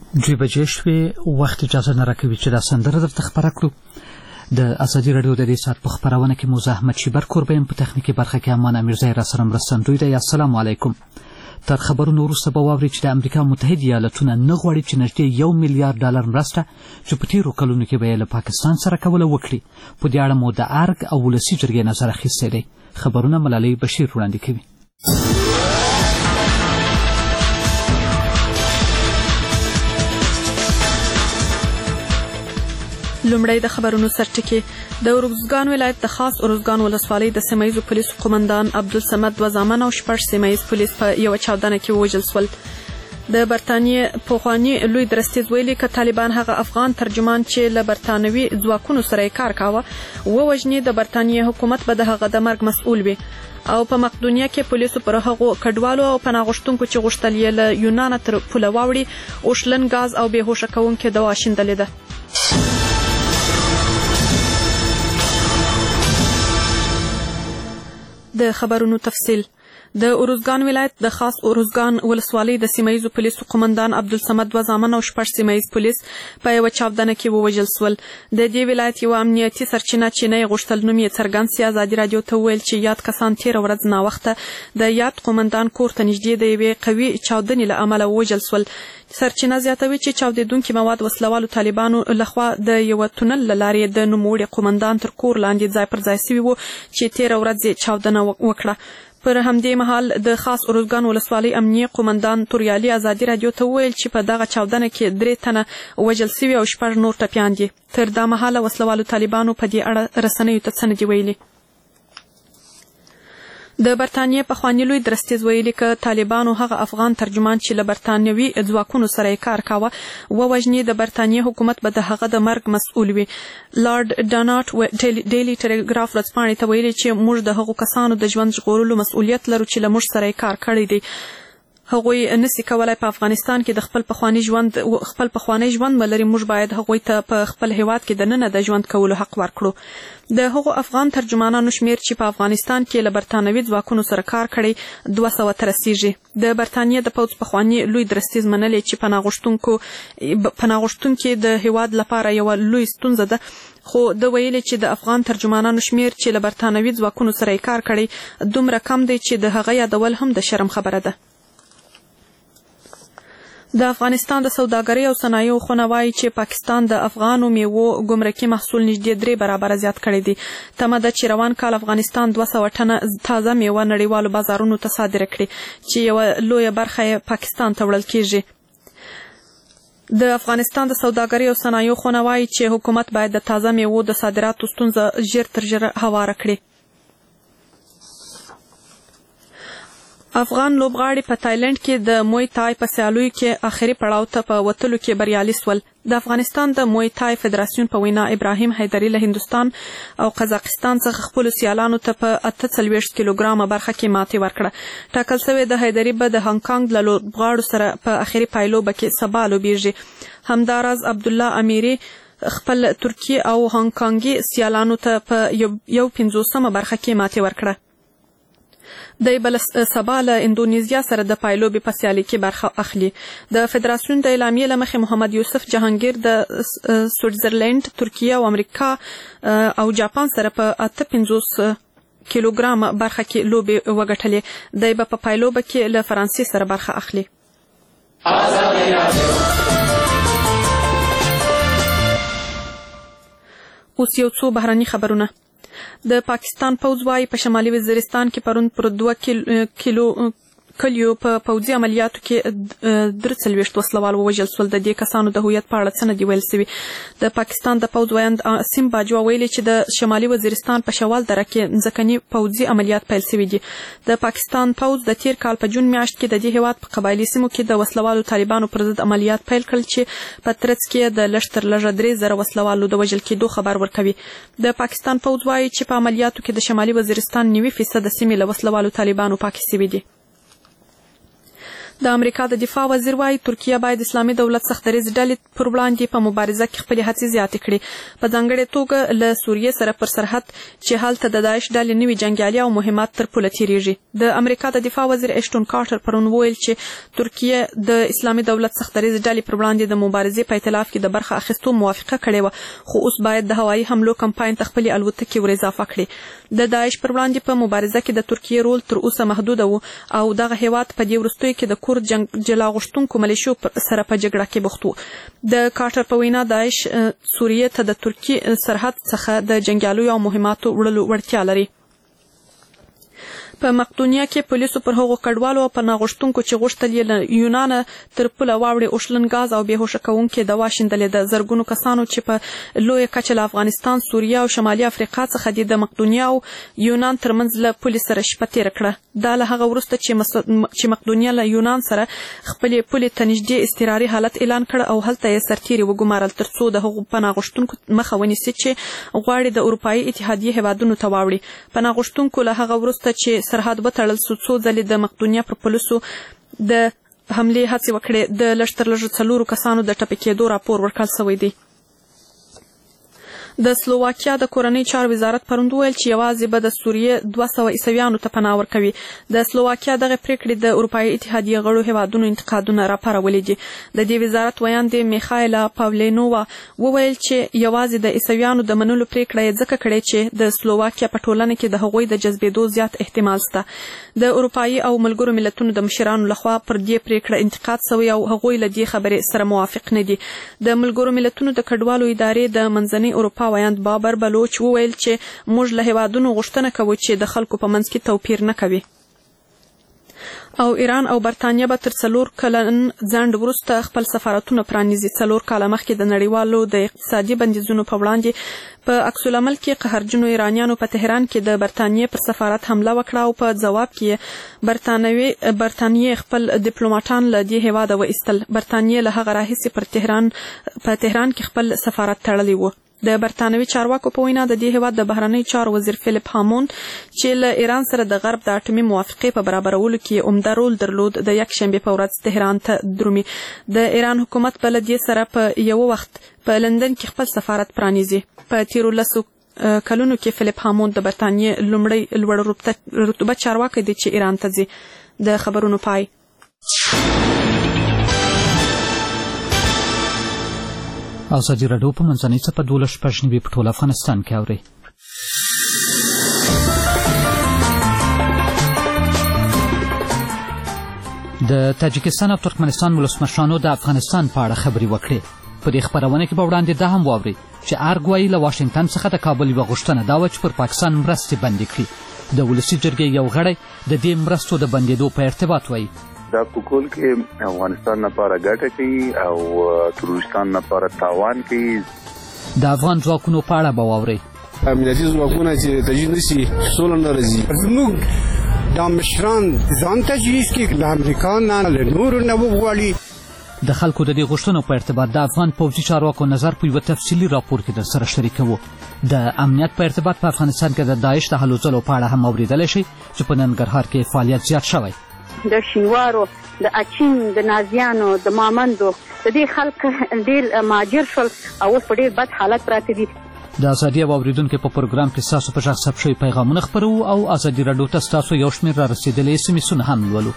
دوی بجې شوې وخت اجازه نه راکوي چې دا سندره درته خپره کړو. د ازادي راډیو د دې ساعت په خپرونه کې موزه احمد شیبر کوربه یم، په تخنیکي برخه کې امان امیرزی راسره مرستندوی دی. السلام علیکم. تر خبرونو وروسته به واورئ چې د امریکا متحد ایالتونه نه غواړي چې نږدې $1 میلیارډ مرسته چې په تېرو کلونو کې به یې له پاکستان سره کوله وکړي. په دې اړه مو د ارګ او ولسي جرګې نظر اخیستی دی. خبرونه ملالۍ بشیر وړاندې کوي. لومړی د خبرونو سرټکي. د ارزګان ولایت د خاص ارزګان ولسوالۍ د سیمهییزو پولیسو قومندان عبدالصمد 2 زامن او 6 سیمهییز پولیس په یوه چاودنه کې ووژل شول. د برطانیې پخواني لوی درستیز ویلي که طالبان هغه افغان ترجمان چې له برطانوي ځواکونو سره یې کار کاوه ووژني، د برطانیې حکومت به د هغه د مرګ مسؤل وي. او په مقدونیه کې پولیسو پر هغو کډوالو او پناه غوښتونکو چې غوښتل یې له یونانه تر پوله واوړي اوشلن ګاز او بېهوشه کوونکې دوا شیندلې ده. د خبرونو تفصیل. د ارزګان ولایت د خاص ارزګان ولسوالۍ د سیمهییزو پولیسو قومندان عبدالصمد 2 زامن او 6 سیمهییز پولیس په یوه چاودنه کې ووژل شول. د دې ولایت یوه امنیتي سرچینه چې نه یې غوښتل نوم یې څرګند سي ازادي راډیو ته وویل چې یاد کسان تېره ورځ ناوخته د یاد قومندان کور ته نږدې د یوې قوي چاودنې له امله ووژل شول. سرچینه زیاتوي چې چاودېدونکي مواد وسلوالو طالبانو لخوا د یوه تونل له لارې د نوموړي قومندان تر کور لاندې ځای پر ځای سوي وو چې تېره ورځ یې چاودنه وکړه. پر همدې مهال د خاص ارزګان ولسوالۍ امنیه قومندان توریالي ازادي راډیو ته وویل چې په دغه چاودنه کې 3 تنه وژل سوي او 6 نور ټپیان دي. تر دا مهاله وسلوالو طالبانو په دې اړه رسنیو ته څه نه دي ویلي. د برطانیې پخواني لوی درستیز ویلي که طالبانو هغه افغان ترجمان چې له برطانوي ځواکونو سره یې کار کاوه ووژني، د برطانیې حکومت به د هغه د مرګ مسؤل وي. لارډ ډاناټ ډیلی ټیلیګراف ورځپاڼې ته ویلي چې موږ د هغو کسانو د ژوند ژغورلو مسؤلیت لرو چې له موږ سره یې کار کړی دی. هغوی نسی کولای په افغانستان کې د خپل پخوانی ژوند ولري. موږ باید هغوی ته په خپل هیواد کې دننه د ژوند کولو حق ورکړو. د هغو افغان ترجمانانو شمیر چې په افغانستان کې له برطانوي ځواکونو سره کار کړی 200 ته رسیږي. د برطانیې د پوځ پخواني لوی درستیز منلې چې پناه غوښتونکي د هیواد لپاره یوه لوی ستونزه ده، خو د ویلي چې د افغان ترجمانانو شمیر چې له برطانوي ځواکونو سره یې کار کړی دومره کم دی چې د هغه یادول هم د شرم خبره ده. د افغانستان د سوداګرۍ او صنایعو خونه وایي چې پاکستان د افغانو میوو ګمرکي محصول نږدې 3 برابره زیات کړی دی. تمه ده چې روان کال افغانستان 200 ټنه تازه میوه نړیوالو بازارونو ته صادره کړي چې یوه لویه برخه یې پاکستان ته وړل کیږي. د افغانستان د سوداګرۍ او صنایعو خونه وایي چې حکومت باید د تازه میوو د صادراتو ستونزه ژر تر ژره هواره کړي. افغان لوبغاړي په تایلند کې د موی تای په سیالیو کې آخري پړاو ته په وتلو کې بریالي شول. د افغانستان د موی تای فدراسیون په وینا ابراهیم حیدري له هندوستان او قزاقستان څخه خپلو سیالانو ته په 48 کیلوګرامه برخه کې ماتې ورکړه. ټاکل شوې د حیدري به د هنګ کانګ له لوبغاړو سره په آخري پایلوبه کې سبا لوبیږي. همداراز عبدالله امیري خپل ترکی او هنګ کانګي سیالانو ته په 51 برخه کې ماتې ورکړه. دی بل سبا له اندونیزیا سره د پایلوبې په سیالۍ کې برخه اخلي. د فدراسیون د اعلامیې له مخې محمد یوسف جهانګیر د سویټزرلند، ترکیه او امریکا او جاپان سره په 58 کیلوګرامه برخه کې لوبې وګټلې. دی به په پایلوبه کې له فرانسې سره برخه اخلي. اوس یو څو بهرني خبرونه. د پاکستان پوځ وايي په شمالي وزیرستان کې پرون پر 2 کلیو په پوځي عملیاتو کې 43 وسلوال ووژل شول. د دې کسانو د هویت په اړه څه نه دي ویل سوي. د پاکستان د پوځ ویاند سیم باجوا ویلي چې د شمالي وزیرستان په شوال دره کې ځمکني پوځي عملیات پیل سوي دي. د پاکستان پوځ د تیر کال په جون میاشت کې د دې هیواد په قبایلي سیمو کې د وسلوالو طالبانو پر ضد عملیات پیل کړل چې په ترڅ کې د لږ تر لږه 3000 وسلوالو د وژل کېدو خبر ورکوي. د پاکستان پوځ وايي چې په عملیاتو کې د شمالي وزیرستان 90% د سیمې له وسلوالو طالبانو پاکې سوي دي. د امریکا د دفاع وزیر وايي ترکیه باید اسلامي دولت سختدریز ډلې پر وړاندې په مبارزه کې خپلې هڅې زیاتې کړي، په ځانګړې توګه له سوریې سره پر سرحد چې هلته د داعش ډلې نوي جنګیالي او مهمات تر پوله تیریږي. د امریکا د دفاع وزیر اشټون کارټر پرون وویل چې ترکیه د اسلامي دولت سختدریز ډلې پر وړاندې د مبارزې په ائتلاف کې د برخه اخیستو موافقه کړې وه، خو اوس باید د هوایي حملو کمپاین ته خپلې الوتکې ور اضافه کړي. د داعش پر وړاندې په مبارزه کې د ترکیې رول تر اوسه محدود و او دغه هیواد په دې وروستیو کې د کورد جلا غوښتونکو ملیشو سره په جګړه کې بوخت و. د کارټر په وینا داعش سوریې ته د ترکیې سرحد څخه د جنګیالیو او مهماتو وړلو وړتیا لري. په مقدونیه کې پولیسو پر هغو کډوالو او پناه غوښتونکو چې غوښتل یې له یونانه تر پوله واوړي اوشلن ګاز او بېهوشه کوونکې دوا شیندلې ده. زرګونو کسانو چې په لویه کچه له افغانستان، سوریه او شمالي افریقا څخه دي د مقدونیه او یونان ترمنځ له پولې سره شپه تېره کړه. دا له هغه وروسته چې مقدونیه له یونان سره خپلې پولې ته نږدې اضطراري حالت اعلان کړ او هلته یې سرتېري وګمارل تر څو د هغو پناه غوښتونکو مخه ونیسي چې غواړي د اروپایي اتحادیې هیوادونو ته واوړي. پناه غوښتونکو له هغه وروسته چې سرحد وتړل سو څو ځلې د مقدونیه پر پولیسو د حملې هڅې وکړې. د لږ تر لږه 4 کسانو د ټپي کېدو راپور ورکړل سوی دی. د سلوواکیا د کورنۍ چارو وزارت پرون وویل چې یوازې به د سوریې 200 عیسویانو ته پناه ورکوي. د سلوواکیا دغه پریکړې د اروپایي اتحادیې غړو هیوادونو انتقادونه راپارولي دي. د دې وزارت ویاندې میخایلا پاولینووا وویل چې یوازې د عیسویانو د منلو پریکړه یې ځکه کړې چې د سلوواکیا په ټولنه کې د هغوی د جذبېدو زیات احتمال شته. د اروپایي او ملګرو ملتونو د مشرانو لخوا پر دې پریکړه انتقاد سوی او هغوی له دې خبرې سره موافق نه دي. د ملګرو ملتونو د کډوالو ادارې د منځنۍ اروپا ویاند بابر بلوچ وویل چې موږ له هیوادونو غوښتنه کوو چې د خلکو په منځ کې توپیر نه کوي. او ایران او برتانیه به تر 4 کلن ځنډ وروسته خپل سفارتونه پرانیزي. 4 کاله مخکې د نړیوالو د اقتصادي بندیزونو په وړاندې په عکس العمل کې قهرجنو ایرانیانو په تهران کې د برتانیې پر سفارت حمله وکړه او په ځواب کې برتانیې خپل ډیپلوماټان له دې هیواده وایستل. برتانیې له هغه راهیسې په تهران کې خپل سفارت تړلی و. د برتانوي چارواکو په وینا د دې هیواد د بهرنی چارو وزیر فیلیپ هاموند چې له ایران سره د غرب د اټومي موافقې په برابرولو کې عمده رول درلود د یکشنبې په ورځ تهران ته درومي. د ایران حکومت په له دې سره په یو وخت په لندن کې خپل سفارت پرانیزي. په تیرو 10 کلونو کې فیلیپ هاموند د برتانیې لومړی لوړ رتبه چارواکی دی چې ایران ته ځي. د خبرونو پای. ازادي راډیو په منځنۍ څپه 12 په ټول افغانستان کې اوري. د تاجکستان او ترکمنستان ولسمشرانو د افغانستان په اړه خبرې وکړې. په دې خبرونه کې به وړاندې دا هم واوري چې ارګ وایي له واشنګټن څخه د کابل یوه غوښتنه دا وه چې پر پاکستان مرستې بندې کړي. د ولسي جرګې یو غړی د دې مرستو د بندېدو په ارتباط وایي دا په کول کې افغانستان لپاره ګټه کوي او ترکستان لپاره تاوان کوي. د افغان ځواکونو په اړه به واورئ. امنیتي ځواکونه چې تجهیز نشي سوله نه راځي. زموږ دا مشران ځان تجهیز کړي له امریکا نه له نورو نه وغواړي. د خلکو د دې غوښتنو په ارتباط د افغان پوځي چارواکو نظر په یوه تفصیلي راپور کې در سره شریکوو. د امنیت په ارتباط په افغانستان کې د داعش د هلو ځلو په اړه هم اورېدلی شئ چې په ننګرهار کې فعالیت زیات شوی. د شینوارو، د اچین، د نازیانو، د مامندو د دې خلک ډېر مهاجر شول او اوس په ډېر بد حالت پراته دي. د ازادي او اوریدونکو په پروګرام کې ستاسو په غږ ثبت شوي پیغامونه خپروو او ازادي راډیو ته ستاسو یو شمېر را رسېدلي SMS هم لولو.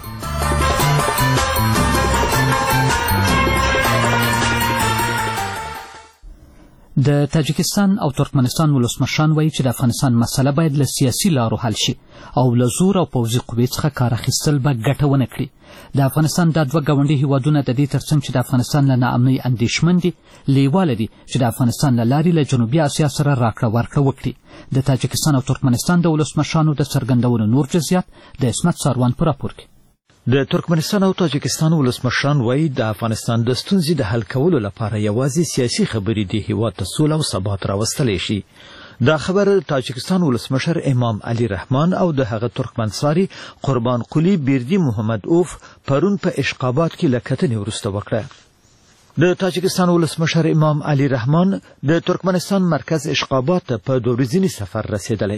د تاجکستان او ترکمنستان ولسمشران وایي چې د افغانستان مسله باید له سیاسي لارو حل شي او له زور او پوځي قوې څخه کار اخیستل به ګټه ونه کړي. د افغانستان دا 2 ګاونډي هیوادونه د دې ترڅنګ چې د افغانستان له ناامنۍ اندېښمن دي لیواله دي چې د افغانستان له لارې له جنوبي اسیا سره راکړه ورکړه وکړي. د تاجکستان او ترکمنستان د ولسمشرانو د څرګندونو نور جزئیات د عصمت ساروان په راپور کې. د ترکمنستان او تاجکستان ولسمشران وایي د افغانستان د ستونزې د حل کولو لپاره یوازې سیاسي خبرې د هیواد ته سوله او ثبات راوستلی شي. دا خبر تاجکستان ولسمشر امام علي رحمان او د هغه ترکمنساري قربان قلی بیردی محمد اوف پرون په اشقابات کې له کتنې وروسته وکړه. د تاجکستان ولسمشر امام علي رحمان د ترکمنستان مرکز اشقابات ته په 2 ورځني سفر رسېدلی.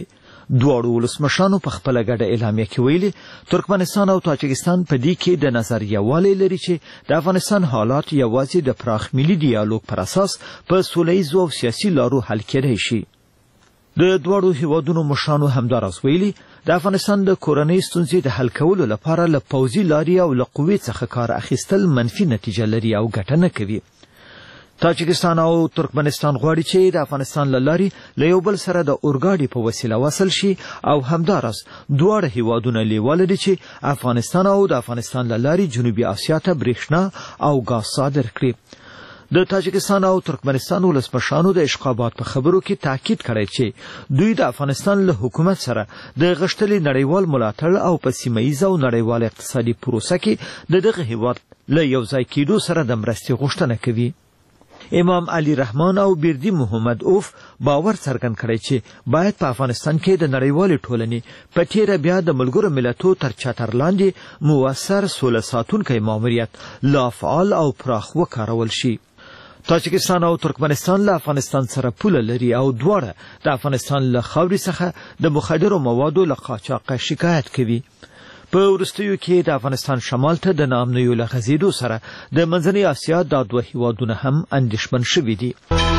دواړو ولسمشرانو په خپله ګډه اعلامیه کې ویلي ترکمنستان او تاجکستان په دې کې د نظر یووالی لري چې د افغانستان حالات یوازې د پراخ ملي ډیالوګ پر اساس په سوله ییزو او سیاسي لارو حل کېدای شي. د دواړو هیوادونو مشرانو همداراز ویلي د افغانستان د کورنۍ ستونزې د حل کولو لپاره له پوځي لارې او له قوې څخه کار اخیستل منفي نتیجه لري او ګټه نه کوي. تاجکستان او ترکمنستان غواړي چې د افغانستان له لارې له یو بل سره د اورګاډي په وسیله وصل شي او همداراز دواړه هیوادونه لیواله دي چې افغانستان او د افغانستان له لارې جنوبي اسیا ته برېښنا او ګاز صادر کړي. د تاجکستان او ترکمنستان ولسمشرانو د اشقابات په خبرو کې تاکید کړی چې دوی د افغانستان له حکومت سره د غښتلي نړیوال ملاتړ او په سیمه ییزه او نړیواله اقتصادي پروسه کې د دغه هیواد له یوځای کېدو سره د مرستې غوښتنه کوي. امام علی رحمان او بیردی محمد اوف باور څرګند کړی چې باید په افغانستان کې د نړیوالې ټولنې په تیره بیا د ملګرو ملتونو تر چتر لاندې مؤثر سوله ساتونکی ماموریت لا فعال او پراخ وکارول شي. تاجکستان او ترکمنستان له افغانستان سره پوله لري او دواړه د افغانستان له خاورې څخه د مخدرو موادو له قاچاقه شکایت کوي. په وروستیو کې د افغانستان شمال ته د ناامنیو له غځېدو سره د منځنۍ اسیا دا دوه هیوادونه هم اندېښمن شوي دي.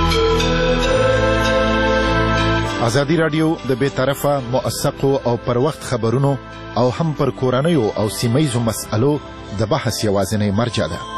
ازادي راډیو د بېطرفه موثقو او پر وخت خبرونو او هم پر کورنیو او سیمهیزو مسألو د بحث یوازینۍ مرجع ده.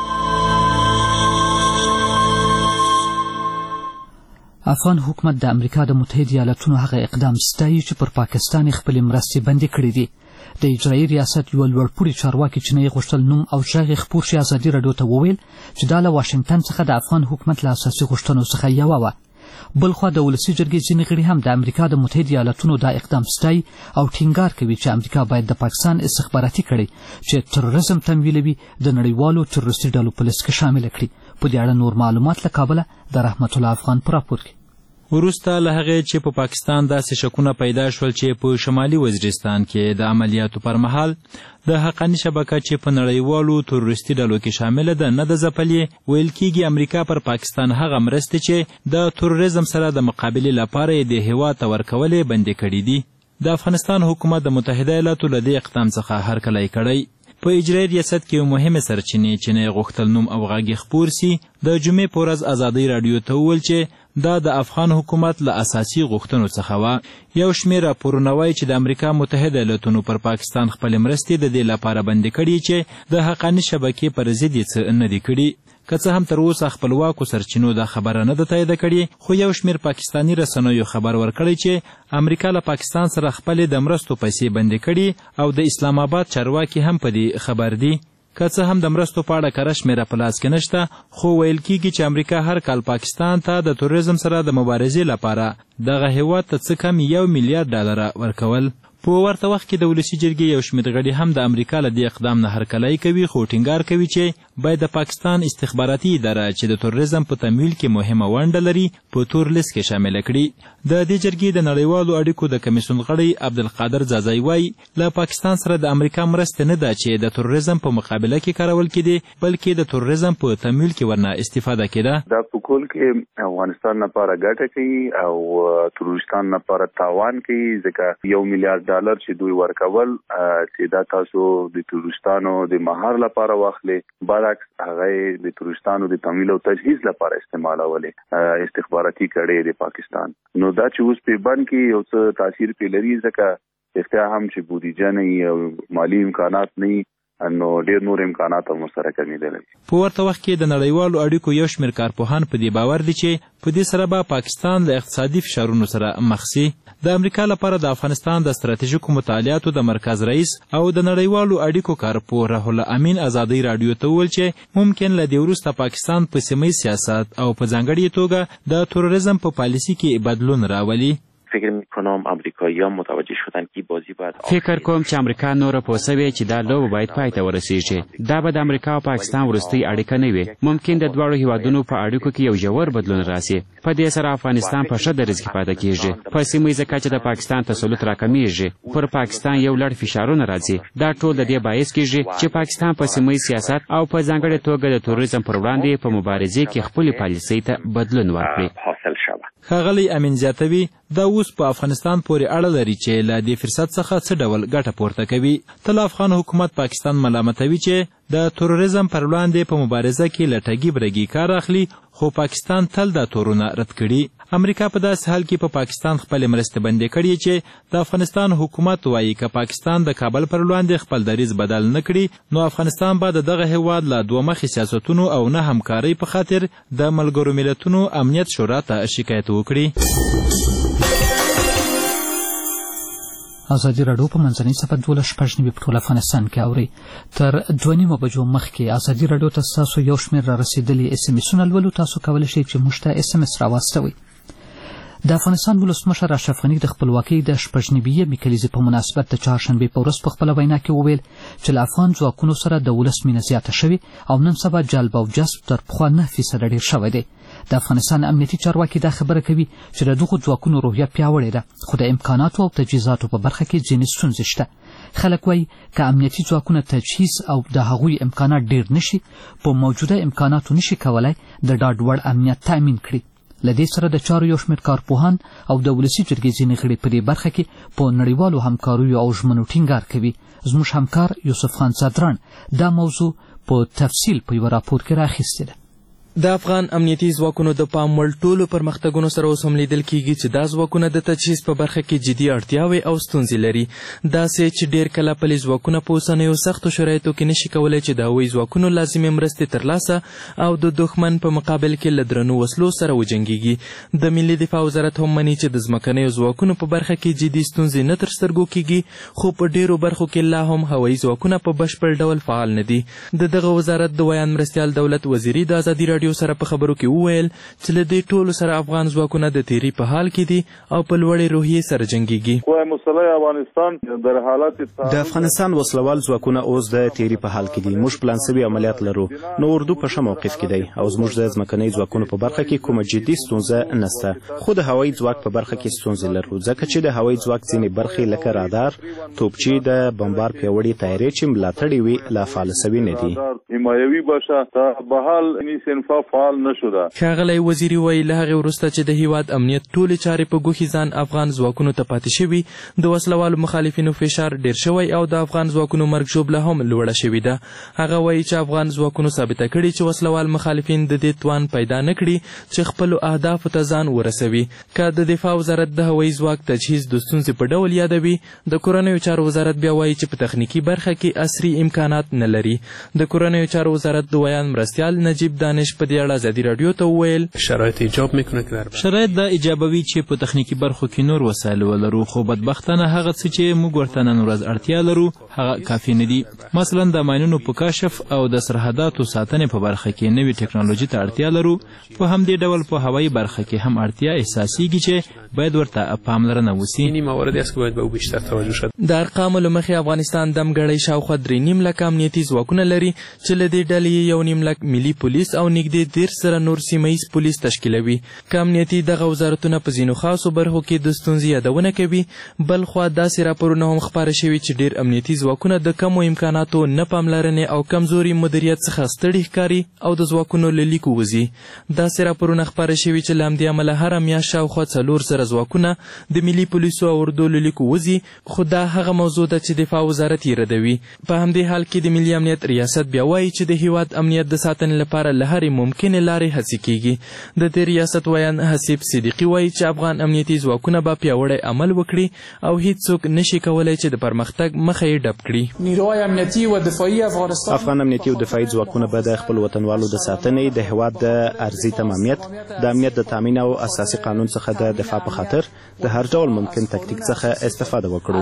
افغان حکومت د امریکا د متحده ایالاتونو هغه اقدام ستایي چې پر پاکستان خپلې مرستې بندي کړې دي. د اجرایي ریاست یو لوړپوړي چارواکي چې نه یې غوښتل نوم او غږ یې خپور شي ازادي راډیو ته وویل چې دا له واشنګټن څخه د افغان حکومت له اساسي غوښتنو څخه یوه وه. بلخوا د ولسي جرګې ځینې غړي هم د امریکا د متحده ایالاتونو دا اقدام ستایي او ټینګار کوي چې امریکا باید د پاکستان استخباراتي کړۍ چې تروریزم تمویلوي د نړیوالو تروریستي ډلو په لیست کې شامله کړي. په دې اړه نور معلومات له کابله د رحمت الله افغان په راپور کې. وروسته له هغې چې په پاکستان داسې شکونه پیدا شول چې په شمالي وزیرستان کې د عملیاتو پر مهال د حقاني شبکه چې په نړیوالو تروریستي ډلو کې شامله ده نه د ځپلې، ویل کېږي امریکا پر پاکستان هغه مرستې چې د تروریزم سره د مقابلې لپاره یې د هېواد ته ورکولې بندي کړي دي. د افغانستان حکومت د متحده ایالاتو له دې اقدام څخه هرکلی کړی. په اجرایي ریاست کې یو مهمې سرچینې چې نه یې غوښتل نوم او غږ یې خپور سي د جمعې په ورځ ازادۍ راډیو ته وویل چې دا د افغان حکومت له اساسي غوښتنو څخه وه. یو شمېر راپورونه وایي چې د امریکا متحده ایالاتونو پر پاکستان خپلې مرستې د دې لپاره بندي کړي چې د حقاني شبکې پر ضد یې څه نه دي کړي. که څه هم تر اوسه خپلواکو سرچینو دا خبره نه ده تایید کړې، خو یو شمېر پاکستاني رسنیو خبر ورکړی چې امریکا له پاکستان سره خپلې د مرستو پیسې بندي کړي او د اسلام آباد چارواکي هم په دې خبر دي. که څه هم د مرستو په اړه کره شمېره په لاس کې نشته، خو ویل کېږي چې امریکا هر کال پاکستان ته د تروریزم سره د مبارزې لپاره دغه هېواد ته څه کم $1 میلیارډ ورکول. په ورته وخت کې د ولسي جرګې یو شمېر غړي هم د امریکا له دې اقدام نه هرکلی کوي، خو ټینګار کوي چې باید د پاکستان استخباراتي اداره چې د تروریزم په تمویل کې مهمه ونډه لري په تور لیست کې شامله کړي. د دې جرګې د نړیوالو اړیکو د کمیسیون غړی عبدالقادر زازای وایي له پاکستان سره د امریکا مرستې نه ده چې د تروریزم په مقابله کې کارول کېدې، بلکې د تروریزم په تمویل کې ورنه استفاده کېده. دا په کول کې افغانستان لپاره ګټه کوي او تروریستان لپاره تاوان کوي، ځکه $1 میلیارډ چې دوی ورکول چې دا تاسو د تروریستانو د مهار لپاره واخلې، برعکس هغه د تروریستانو د تمویل او تجهیز لپاره استعمالولې استخباراتي کړۍ د پاکستان. نو دا چې اوس په بند کې یو څه تاثیر پې لري، ځکه اختیا هم چې بودیجه نه او مالی امکانات نه نو ډېر نور امکانات هم سره کمیدلی. په ورته وخت کې د نړیوالو اړیکو یو شمېر کارپوهان په دې باور دي چې په دې سره به پاکستان له اقتصادي فشارونو سره مخ سي. د امریکا لپاره د افغانستان د ستراتیژیکو مطالعاتو د مرکز رئیس او د نړیوالو اړیکو کارپوه رح الله امین ازادۍ راډیو ته وویل چې ممکن له دې وروسته پاکستان په سیمه سیاست او په ځانګړې توګه د تروریزم په پالیسي کې بدلون راولي. فکر میکنم امریکایی‌ها متوجه شدن که بازی باید فکر کوم چې امریکا نور پوسوي چې دا لوبه باید پای ته ورسیږي. دا به د امریکا او پاکستان وروستۍ اړیکه نه وي. ممکن د دواړو هیوادونو په اړیکو کې یو ژور بدلون راسي. په دې سره افغانستان په ښه درجه کې پاتې کیږي. په سیمه ییزه کچه د پاکستان تسلط راکمیږي. پر پاکستان یو لړ فشارونه راځي. دا ټول د دې باعث کیږي چې پاکستان په سیمه ییز سیاست او په ځانګړې توګه د تروریزم پر وړاندې په مبارزې کې خپل پالیسۍ ته بدلون ورکړي. حاصل شود. ښاغلی امین زیاتوي دا اوس په افغانستان پورې اړه لري چې له دې فرصت څخه څه ډول ګټه پورته کوي. تل افغان حکومت پاکستان ملامتوي چې د تروریزم پر وړاندې په مبارزه کې له ټګي برګي کار اخلي، خو پاکستان تل دا تورونه رد کړي. امریکا په داسې حال کې په پاکستان خپلې مرستې بندې کړي چې د افغانستان حکومت وایي که پاکستان د کابل پر وړاندې خپل دریځ بدل نه کړي نو افغانستان به د دغه هیواد له دوه مخې سیاستونو او نه همکارۍ په خاطر د ملګرو ملتونو امنیت شورا ته شکایت وکړي. ازادي راډیو په منځنۍ صفحه 12 په ټول افغانستان کې اوري. تر 2:30 بجو مخکې ازادي راډیو ته تاسو یو شمېر را رسیدلي SMS-ونه لولو. تاسو کولی شئ چې موږ ته SMS راواستوئ. د افغانستان ولسمشر اشرف غني د خپلواکۍ د 16 کلیزې په مناسبت د چهارشنبې په ورځ په خپله وینا کې وویل چې له افغان ځواکونو سره د ولس مینه زیاته شوې او نن سبا جلب او جذب تر پخوا 9% ډېر شوی دی. د افغانستان امنیتي چارواکي دا خبره کوي چې د دغو ځواکونو روحیه پیاوړې ده، خو د امکاناتو او تجهیزاتو په برخه کې ځینې ستونزې شته. خلک وایي که امنیتي ځواکونه تجهیز او د هغوی امکانات ډېر نشي، په موجوده امکاناتو نشي کولای د ډاډ وړ امنیت تأمین کړي. له دې سره د چارو یو شمېر کارپوهان او د ولسي جرګې ځینې غړي په دې برخه کې په نړیوالو همکاریو او ژمنو ټینګار کوي. زموږ همکار یوسف خان صدران دا موضوع په تفصیل په یوه راپور کې راخیستې ده. د افغان امنیتي ځواکونو د پام وړ ټولو پرمختګونو سره اوس هم لیدل کیږي چې دا ځواکونه د تجهیز په برخه کې جدي اړتیاوې او ستونزې لري. داسې چې ډېر کله پلي ځواکونه په اوسنیو سختو شرایطو کې نشي کولی چې د هغوی ځواکونو لازمې مرستې ترلاسه او د دښمن په مقابل کې له درنو وسلو سره وجنګېږي. د ملي دفاع وزارت هم مني چې د ځمکنیو ځواکونو په برخه کې جدي ستونزې نه تر سترګو کیږي، خو په ډېرو برخو کې لا هم هوایي ځواکونه په بشپړ ډول فعال نه دي. د دغه وزارت د ویان مرستیال دولت وزیري د ازادي راډیو سره په خبرو کې وویل چې له دې ټولو سره افغان ځواکونه د تیری په حال کې دي او په لوړې روحیې سره جنګېږي. د افغانستان وسلوال ځواکونه اوس د تیری په حال کې دي. موږ پلان شوي عملیات لرو، نو اردو په ښه موقف کې دی او زموږ د ځمکنۍ ځواکونو په برخه کې کومه جدي ستونزه نشته. خو د هوایي ځواک په برخه کې ستونزې لرو، ځکه چې د هوایي ځواک ځینې برخې لکه رادار، توپچې، د بمبار پیاوړې طیارې چې ملاتړې وي لا فعال شوي نه دي. ښاغلی وزیري وایي له هغې وروسته چې د هیواد امنیت ټولې چارې په ګوښې ځان افغان ځواکونو ته پاتې شوي، د وسلوالو مخالفینو فشار ډېر شوی او د افغان ځواکونو مرګ ژوبله هم لوړه شوې ده. هغه وایي چې افغان ځواکونو ثابته کړي چې وسلوال مخالفین د دې توان پیدا نه کړي چې خپلو اهدافو ته ځان ورسوي. که د دفاع وزارت د هوایي ځواک تجهیز د ستونزې په ډول یادوي، د کورنیو چارو وزارت بیا وایي چې په تخنیکي برخه کې عصري امکانات نه لري. د کورنیو چارو وزارت د ویان مرستیال نجیب دانش په دې اړه ازادي راډیو ته وویل شرایط دا ایجابوي چې په تخنیکي برخو کې نور وسایل ولرو، خو بدبختانه هغه څه چې موږ ورته نن ورځ اړتیا لرو هغه کافي نه دي. مثلا د ماینونو په کشف او د سرحداتو ساتنې په برخه کې نوې ټکنالوژي ته اړتیا لرو. په همدې ډول په هوایي برخه کې هم اړتیا احساسیږي چې باید ورته پاملرنه وسي. د ارقامو له مخې افغانستان دمګړی شاوخوا 3.5 لکه امنیتي ځواکونه لري چې له دې ډلې 1.5 لک ملي پولیس او نږدې 10 سره نور سیمهیز پولیس تشکیلوي. که امنیتي دغه وزارتونه په ځینو خاصو برخو کې د ستونزې یادونه کوي، بل خوا داسې راپورونه هم خپاره شوي چې ډېر امنیتي ځواکونه د کمو امکاناتو، نه پاملرنې او کمزوري مدیریت څخه ستړي ښکاري او د ځواکونو له لیکو وځي. داسې راپورونه خپاره شوي چې له همدې امله هره میاشت شاوخوا 4 زره ځواکونه د ملي پولیسو او اردو له لیکو وځي، خو دا هغه موضوع ده چې دفاع وزارت یې ردوي. په همدې حال کې د ملي امنیت ریاست بیا وایي چې د هیواد امنیت د ساتنې لپاره له هرې ممکنې لارې هڅې کیږي. د دې ریاست ویان حسیب صدیقي وایي چې افغان امنیتي ځواکونه به پیاوړی عمل وکړي او هیڅوک نشي کولی چې د پرمختګ مخه یې ډب کړي. افغان امنیتي او دفاعي ځواکونه به د خپل وطنوالو د ساتنې، د هیواد د ارضي تمامیت، د امنیت د تامین او اساسي قانون څخه د دفاع په خاطر د هر ډول ممکن تکتیک څخه استفاده وکړو.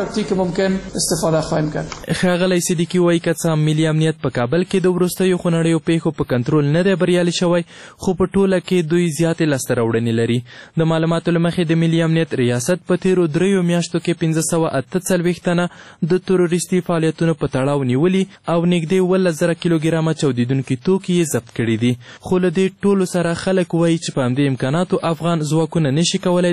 ښاغلی صدیقي وایي که څه ملي امنیت په کابل کې د وروستیو خونړیو پیښو په کنټرول نه دی بریالي شوی، خو په ټوله کې دوی زیاتې لاسته راوړنې لري. د معلوماتو له مخې د ملي امنیت ریاست په تیرو 3 میاشتو کې 548 تنه د تروریستي فعالیتونو په تړاو نیولي او نږدې 12,000 کیلوګرامه چاودیدونکي توکي یې ضبط کړي دي. خو له دې ټولو سره خلک وایي چې په همدې امکاناتو افغان ځواکونه نشي کولی د خلکو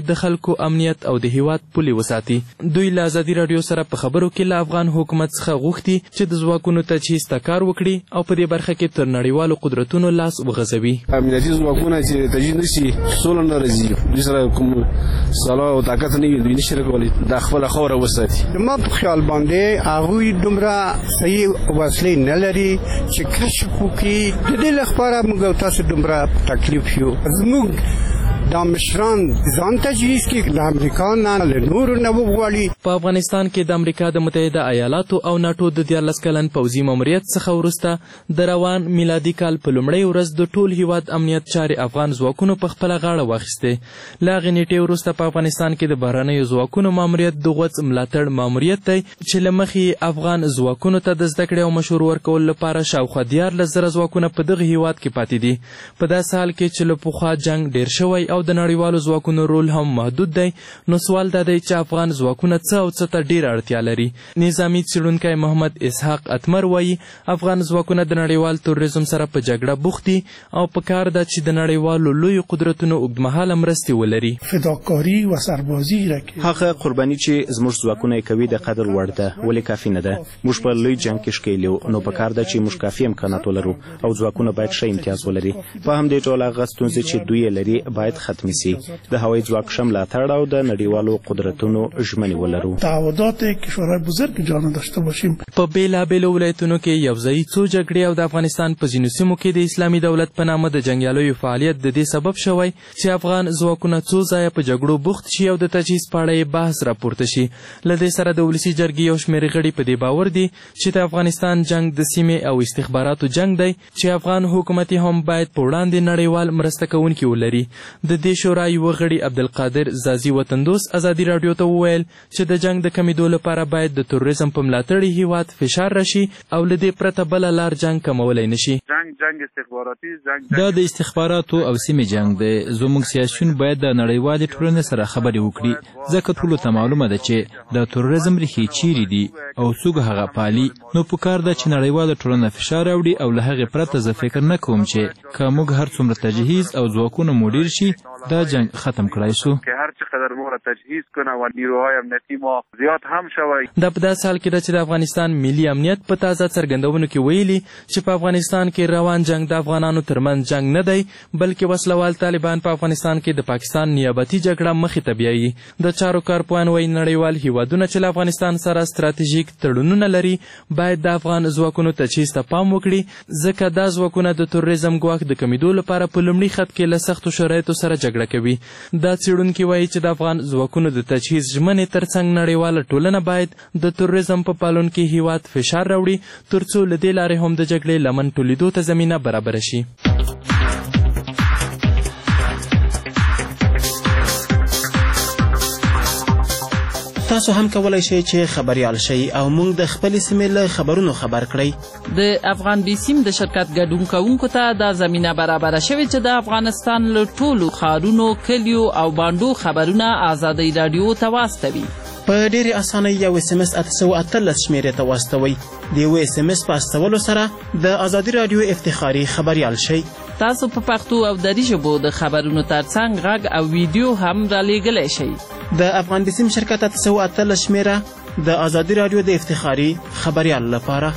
خلکو امنیت او د هیواد پولې وساتي. دوی له ازادي راډیو سره په خبرو کې له افغان حکومت څخه غوښتي چې د ځواکونو تجهیز ته کار وکړي او په دې برخه کې تر نړیوالو قدرتونو لاس وغځوي. امنیتي ځواکونه چې تجهیز نشي سوله نه راځي، دوی سره کوم سلاح او طاقت نه وي، دوی نشي کولی د خپله خاوره وساتي. ما په خیال باندې هغوی دومره صحیح وسلې نه لري چې کشف وکړي. د دې لپاره موږ تاسو دومره تکلیف یو. زموږ دا مشران ځان تجهیز کړي له امریکا نه له نورو نه وغواړي. په افغانستان کې د امریکا د متحده ایالاتو او ناټو د 14 کلن پوځي ماموریت څخه وروسته د روان میلادي کال په لومړۍ ورځ د ټول هیواد امنیت چارې افغان ځواکونو په خپله غاړه واخیستې. له هغې نیټې وروسته په افغانستان کې د بهرنیو ځواکونو ماموریت د غوڅ ملاتړ ماموریت دی چې له مخې افغان ځواکونو ته د زده کړې او مشور ورکولو لپاره شاوخوا 14,000 ځواکونه په دغه هیواد کې پاتې دي. په داسې حال کې چې له پخوا جنګ ډېر شوی او د نړیوالو ځواکونو رول هم محدود دی، نو سوال دا دی چې افغان ځواکونه څه او څه ته ډېره اړتیا لري. نظامي څېړونکی محمد اسحاق اتمر وایي افغان ځواکونه د نړیوال تروریزم سره په جګړه بوخت دي او په کار ده چې د نړیوالو لویو قدرتونو اوږدمهاله مرستې ولري. فداکاري و سربازي هغه قرباني چې زموږ ځواکونه یې کوي د قدر وړ ده، ولې کافي نه ده. موږ په لوی جنګ کې ښکېل یو، نو په کار ده چې موږ کافي امکانات ولرو او ځواکونه باید ښه امتیاز ولري. په همدې ډول هغه ستونزې چې دوی یې لري باید ختمې سي. د هوایي ځواک ښه ملاتړ او د نړیوالو قدرتونو ژمنې ولرو. تعهدات کشورهای بزرگ جا داشته باشیم. په بېلابېلو ولایتونو کې یو ځایي څو جګړې او د افغانستان په ځینو سیمو کې د اسلامي دولت په نامه د جنګیالیو فعالیت د دې سبب شوی چې افغان ځواکونه څو ځایه په جګړو بوخت شي او د تجهیز په اړه یې بحث راپورته شي. له دې سره د ولسي جرګې یو شمېر غړي په دې باور دي چې د افغانستان جنګ د سیمې او استخباراتو جنګ دی چې افغان حکومت هم باید په وړاندې نړیوال مرسته کوونکي ولري. د دې شورا یوه غړي عبدالقادر زازي وطندوس ازادي راډیو ته وویل چې د جنګ د کمیدو لپاره باید د تروریزم په ملاتړ هیواد فشار راشي او له دې پرته بله لار جنګ کمولی نشي. جنگ استخباراتي دا د استخباراتو او سیمې جنګ دی. زموږ سیاسیون باید د نړیوالې ټولنې سره خبرې وکړي، ځکه ټولو ته معلومه ده چې د تروریزم ریښې چیرې دي او څوک هغه پالي. نو پکار ده چې نړیواله ټولنه فشار راوړي او له هغې پرته زه فکر نه کوم چې که موږ هر څومره تجهیز او ځواکونه مو ډېر شي دا جنگ ختم کړای شو. که هر چقدر ما را تجهیز کنه و نیروهای امنیتی ما زیاد هم شوی. دا په داسې حال کې ده چې د افغانستان ملي امنیت په تازه څرګندونو کې ویلي چې په افغانستان کې روان جنگ د افغانانو ترمنځ جنگ نه دی، بلکې وسلوال طالبان په افغانستان کې د پاکستان نیابتي جګړه مخې ته بیایي. د چارو کارپوهان وایي نړیوال هیوادونه چې له افغانستان سره ستراتیژیک تړونونه لري باید د افغان ځواکونو تجهیز ته پام وکړي، ځکه دا ځواکونه د تروریزم ګواښ د کمیدو لپاره په لومړي خط کې له سختو شرایطو سره جګړه کوي. دا څېړونکي وایي چې د افغان ځواکونو د تجهیز ژمنې ترڅنګ نړیواله ټولنه باید د تروریزم په پالونکي هیواد فشار راوړي ترڅو له دې لارې هم د جګړې لمن ټولیدو ته زمینه برابره شي. تاسو هم کولای شئ چې خبریال شئ او موږ د خپلې سیمې له خبرونو خبر کړئ. د افغان بي سیم د شرکت ګډون کوونکو ته دا زمینه برابره شوې چې د افغانستان له ټولو ښارونو، کلیو او بانډو خبرونه ازادۍ راډیو ته واستوي. په ډېرې اسانۍ یو SMS 818 شمېرې ته واستوئ. د یوه SMS په استولو سره د ازادي راډیو افتخاري خبریال شئ. تاسو په پښتو او دري ژبو د خبرونو ترڅنګ غږ او ویډیو هم رالیږلی شئ. د افغان بي سیم شرکت 818 شمېره د ازادي راډیو د افتخاري خبریال لپاره.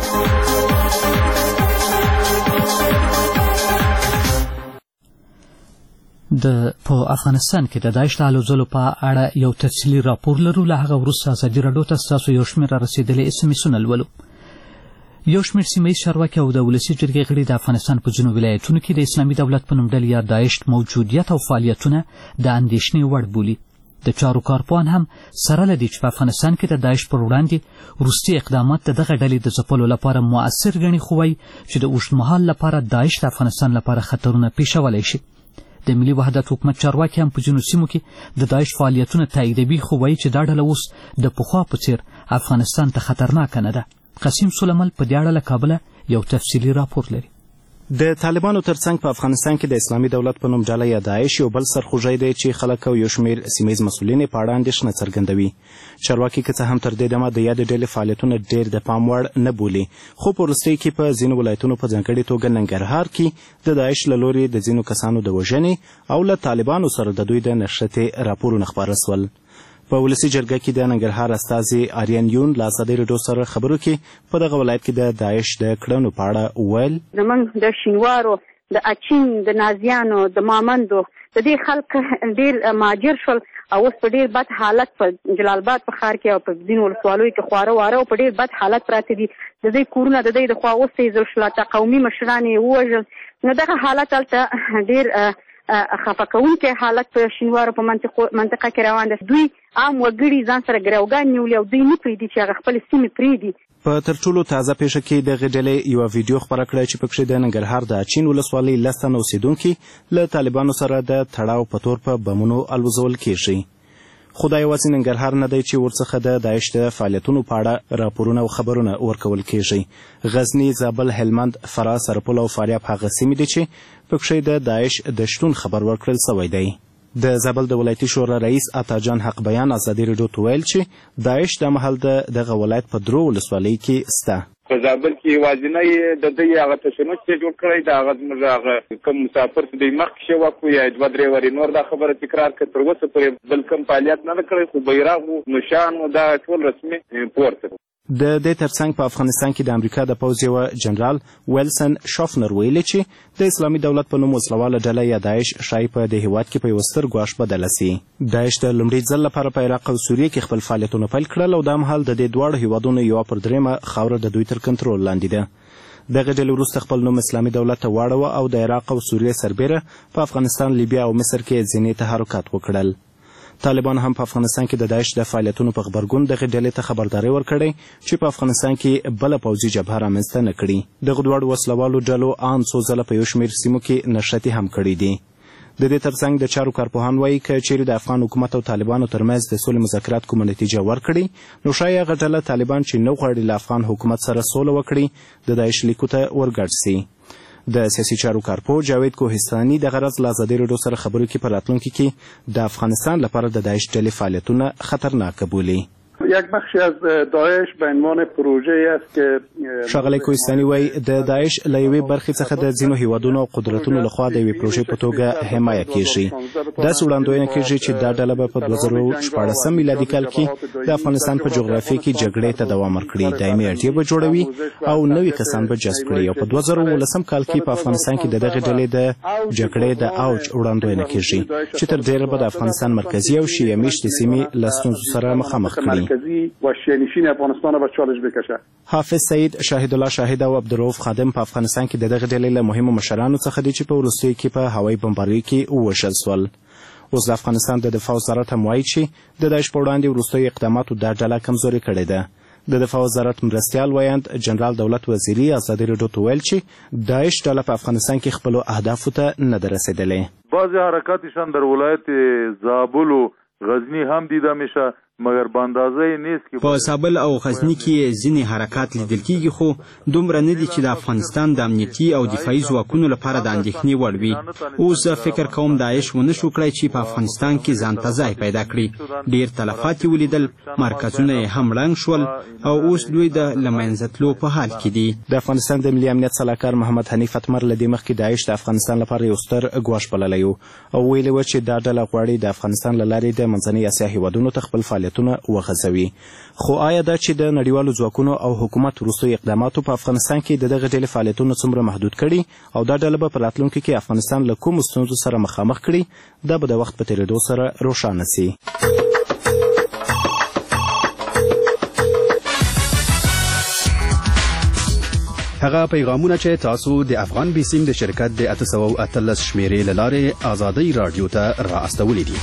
په افغانستان کې د داعش د هلو ځلو په اړه یو تفصیلي راپور لرو. له هغه وروسته ازادي راډیو ته ستاسو یو شمېر رارسېدلي SMS لولو. یو شمېر سیمه ییز چارواکي او د ولسي جرګې غړي د افغانستان په ځینو ولایتونو کې د اسلامي دولت په نوم ډلې یا داعش موجودیت او فعالیتونه د اندېښنې وړ بولي. د چارو کارپوهان هم سره له دې چې په افغانستان کې د داعش پر وړاندې وروستي اقدامات د دغه ډلې د ځپلو لپاره مؤثر ګڼي، خو وایي چې د اوږدمهال لپاره داعش د افغانستان لپاره خطرونه پیښولی شي. د ملي وحدت حکومت چارواکي هم په ځینو سیمو کې د داعش فعالیتونه تاییدوي، خو وایي چې دا ډله اوس د پخوا په څیر افغانستان ته خطرناکه نه ده. قسیم سلیمل په دې اړه له کابله یو تفصیلي راپور لري. د طالبانو ترڅنګ په افغانستان کې د اسلامي دولت په نوم ډله یا داعش یو بل سرخوږی دی چې خلک او یو شمېر سیمهیز مسؤلین په اړه اندېښنه څرګندوي. چارواکي که څه هم تر دې دمه د یادې ډلې فعالیتونه ډېر د پام وړ نه بولي، خو په وروستیو کې په ځینو ولایتونو په ځانګړې توګه ننګرهار کې د داعش له لورې د ځینو کسانو د وژنې او له طالبانو سره د دوی د نښتې راپورونه خپاره سول. په ولسي جرګه کې د ننګرهار استازي آریان یون له ازادۍ راډیو سره خبرو کې په دغه ولایت کې د داعش د کړنو په اړه وویل: زموږ د شینوارو، د اچین، د نازیانو، د مامندو د دې خلک ډېر مهاجر شول او اوس په ډېر بد حالت په جلال آباد په ښار کې او په ځینو ولسوالیو کې خواره واره او په ډېر بد حالت پراته دي. د دوی کورونه د دوی د خوا وسېزل شول، حتی قومي مشران یې ووژل. نو دغه حالت هلته ډېر خفه کوونکی حالت په شینوارو په منطقه کې روان دی. دوی عام وګړي ځان سره ګروګان نیولي او دوی نه پرېږدي چې هغه خپلې سیمې پرېږدي. په تر ټولو تازه پیښه کې دغې ډلې یوه ویډیو خپره کړه چې پکښې د ننګرهار د اچین ولسوالۍ 10 تنه اوسېدونکي له طالبانو سره د تړاو په تور په بمونو الوزول کېږي. خو دا یوازې ننګرهار نه دی چې ورڅخه د داعش د فعالیتونو په اړه راپورونه او خبرونه ورکول کېږي. غزني، زابل، هلمند، فراه، سرپل او فاریاب هغه سیمې دي چې پکښې د داعش د شتون خبر ورکړل سوی دی. د زابل د ولایتي شورا رئیس عطاجان حق بیان ازادي راډیو ته ویل چې داعش د مهال دغه ولایت په 3 ولسوالیو کې سته. په زابل کې یوازینی د دوی هغه تشنج چې جوړ کړی د هغه زموږ هغه کوم مسافر چې دوی مخکې شوي وو یا 2-3 ورې نور دا خبره تکرار کړه، تر اوسه پورې بل کوم فعالیت نه ده کړی، خو بیرغ و، نشان و، دا ټول رسمي پورته. د دې ترڅنګ په افغانستان کې د امریکا د پوځ یو جنرال ویلسن شافنر ویلي چې د اسلامي دولت په نوم وسلواله ډله یا داعش ښایي په دې هېواد کې په یوه ستر ګواښ بدله سي. داعش د لومړي ځل لپاره په عراق او سوریې کې خپل فعالیتونه پیل کړل او دا مهال د دې دواړو هېوادونو یوه پر درېیمه خاوره د دوی تر کنټرول لاندې ده. دغه ډلې وروسته خپل نوم اسلامي دولت ته واړوه او د عراق او سوریې سربیره په افغانستان، لیبیا او مصر کې ځینې تحرکات وکړل. طالبان هم په افغانستان کې د داعش د فعالیتونو په غبرګون دغې ډلې ته خبرداری ورکړی چې په افغانستان کې بله پوځي جبهه رامنځته نه کړي. دغه دواړو وسلوالو ډلو ان څو ځله په یو شمېر سیمو کې نښتې هم کړي دي. د دې ترڅنګ د چارو کارپوهان وایي که چیرې د افغان حکومت او طالبانو ترمنځ د سولې مذاکرات کومه نتیجه ورکړي، نو ښایي هغه ډله طالبان چې نه غواړي له افغان حکومت سره سوله وکړي د داعش لیکو ته ورګډ سي. د سیاسي چارو کارپو جاوید کوهستاني د غرض له ازادي راډیو سره خبرو کې په راتلونکي کې د افغانستان لپاره د داعش ډلې فعالیتونه خطرناک بولي. یک بخشی از داعش به عنوان پروژه است که ښاغلی کوهستاني وایي د داعش له یوې برخې څخه د ځینو هیوادونو او قدرتونو لخوا د یوې پروژې په توګه حمایه کیږي. داسې وړاندوینه کیږي چې دا ډله به په 2014 میلادي کال کې د افغانستان په جغرافیه کې جګړې ته دوام ورکړي، دایمي اړتیا به جوړوي او نوي کسان به جذب کړي او په 2019 کال کې په افغانستان کې د دغې ډلې د جګړې د اوج وړاندوینه کیږي چې تر ډېره به د افغانستان مرکزي او شیعه میشتې سیمې له ستونزو سره مخامخ کړي. و شیعه‌نشین افغانستان به چالش بکشه. حافظ سعید، شاهد الله شاهد او عبدالرؤف خادم په افغانستان کې د دغه ډلې له مهمو مشرانو څخه دي چې په وروستیو کې په هوایي بمباریو کې ووژل سول. اوس د افغانستان د دفاع وزارت هم وایي چې د داعش په وړاندې وروستیو اقداماتو دا ډله کمزورې کړې ده. د دفاع وزارت مرستیال ویاند جنرال دولت وزیري ازادي راډیو ته ویل چې داعش ډله په افغانستان کې خپلو اهدافو ته نه ده رسېدلې. بعضی حرکاتشان در ولایت زابل و غزنی هم دیده میشه، مگر په اندازه نیست کې په زابل او غزنی کې ځینې حرکات لیدل کیږي، خو دومره نه دي چې د افغانستان د امنیتي او دفاعي ځواکونو لپاره د اندېښنې وړ وي. اوس زه فکر کوم داعش ونه شو کړی چې په افغانستان کې ځان ته ځای پیدا کړي. ډېر تلفات یې ولیدل، مرکزونه یې هم ړنګ شول او اوس دوی د له منځه تلو په حال کې دي. د افغانستان د ملي امنیت سلاکار محمد حنیف اتمر له دې مخکې داعش د افغانستان لپاره یو ستر ګواښ بللی و او ویلي و چې دا ډله غواړي د افغانستان له لارې د منځنۍ اسیا هېوادونو ته خپل فعالیتونه وغځوي. خو آیا دا چې د نړیوالو ځواکونو او حکومت وروستیو اقداماتو په افغانستان کې د دغه ډلې فعالیتونه څومره محدود کړي او دا ډله به په راتلونکي کې افغانستان له کومو ستونزو سره مخامخ کړي، دا به د وخت په تېرېدو سره روښانه سي. هغه پیغامونه چې تاسو د افغان بیسیم د شرکت د 813 شمیرې له لارې ازادي راډیو ته را استولې دي.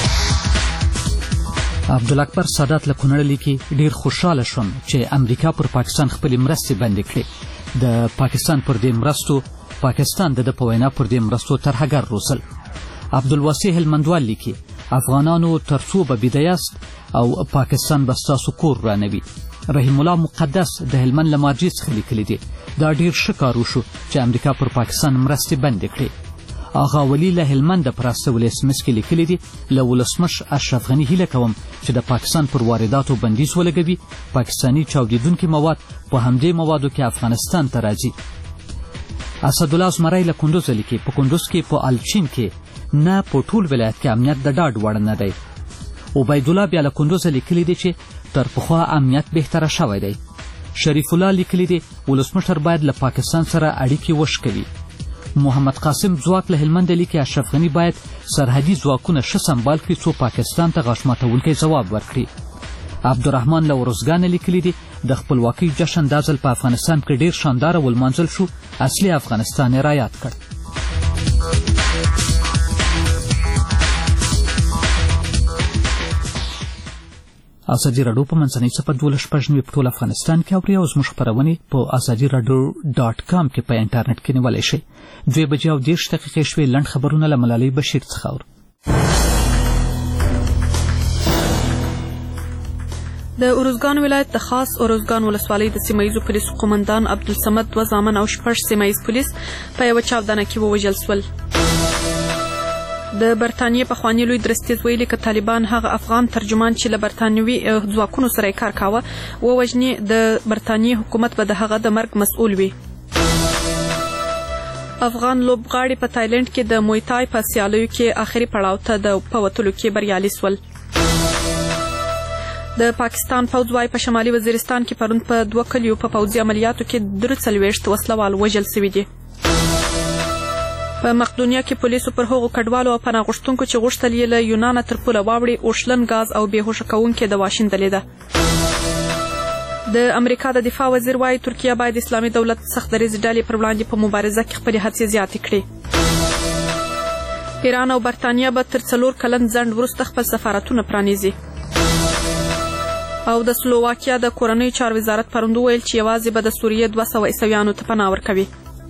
عبدالاکبر سادات له کونړ لیکي ډیر خوشاله شوم چې امریکا پر پاکستان خپل مرستې بندې کړې. د پاکستان پر دې مرستو پاکستان د په وینا پر دې مرستو ترهګر روسل. عبدالواسع هلمندوال لیکي افغانانو ترڅو به بیدایاست او پاکستان به ستاسو کور رانوي. رحیم الله مقدس د هلمند له مارجې څخه لیکلي دي دا ډیر ښه کار وشو چې امریکا پر پاکستان مرستې بندې کړې. آغا ولی له هلمند پر استول SMS کې لیکلي دي له ولسمشر اشرف غني هیله کوم چې د پاکستان پر وارداتو بندیز ولګوي، پاکستاني چاودیدونکي مواد په همدې موادو کې افغانستان ته راځي. اسدالله زمری له کندوز لیکي په کندوز کې په الچین کې نه په ټول ولایت کې امنیت د ډاډ وړ نه دی. عبید الله بیا له کندوز لیکلي دي چې تر پخوا امنیت بهتره شوی دی. شریف الله لیکلي دي ولسمشر باید له پاکستان سره اړیکې وشکوي. محمد قاسم ځواک له هلمند لیکي اشرف غني باید سرحدي ځواکونه ښه سمبال کړي څو پاکستان ته غاښ ماتونکی ځواب ورکړي. عبدالرحمن له ورزګانه لیکلي دي د خپلواکۍ جشن دا ځل په افغانستان کې ډیر شانداره ولمانځل شو، اصلي افغانستان یې رایاد کړ. ازادي راډیو په منځنۍ څپه 12 په ټول افغانستان کې اوري او زموږ خپرونې په azadiradio.com کې په انټرنیټ کې نیولی شئ. 2:30 شوې لنډ خبرونه له ملالۍ بشیر څخه اورو. د اروزګان ولایت د خاص اروزګان ولسوالۍ د سیمایزو پولیسو قومندان عبدالصمد 2 زامن او 6 سیمایز پولیس په یوه چاودنه کې ووژل شول. د برتانیې پخواني لوی درستیز ویلي که طالبان هغه افغان ترجمان چې له برتانوي ځواکونو سره کار کاوه ووژني، د برتانیې حکومت به د هغه د مرګ مسؤل وي. افغان لوبغاړي په تایلند کې د مویتای په سیالیو کې آخري پړاو ته د وتلو کې بریالي شول. د پاکستان پوځ وايي په شمالي وزیرستان کې پرون په 2 کلیو په پوځي عملیاتو کې 43 وسلوال وژل شوي دي. په مقدونیه کې پولیسو پر هغو کډوالو او پناه غوښتونکو چې غوښتل یې له یونانه تر پوله واوړي اوشلن غاز او بېهوشه کوونکې دوا شیندلې ده. د امریکا د دفاع وزیر وايي ترکیه باید اسلامي دولت سخت دریځ ډلې پر وړاندې په مبارزه کې خپلې هڅې زیاتې کړي. ایران او برتانیه به تر 4 کلن ځنډ وروسته خپل سفارتونه پرانیزي. او د سلوواکیا د کورنیو چارو وزارت پرون وویل چې یوازې به د سوریې 200 عیسویانو ته پناه ورکوي.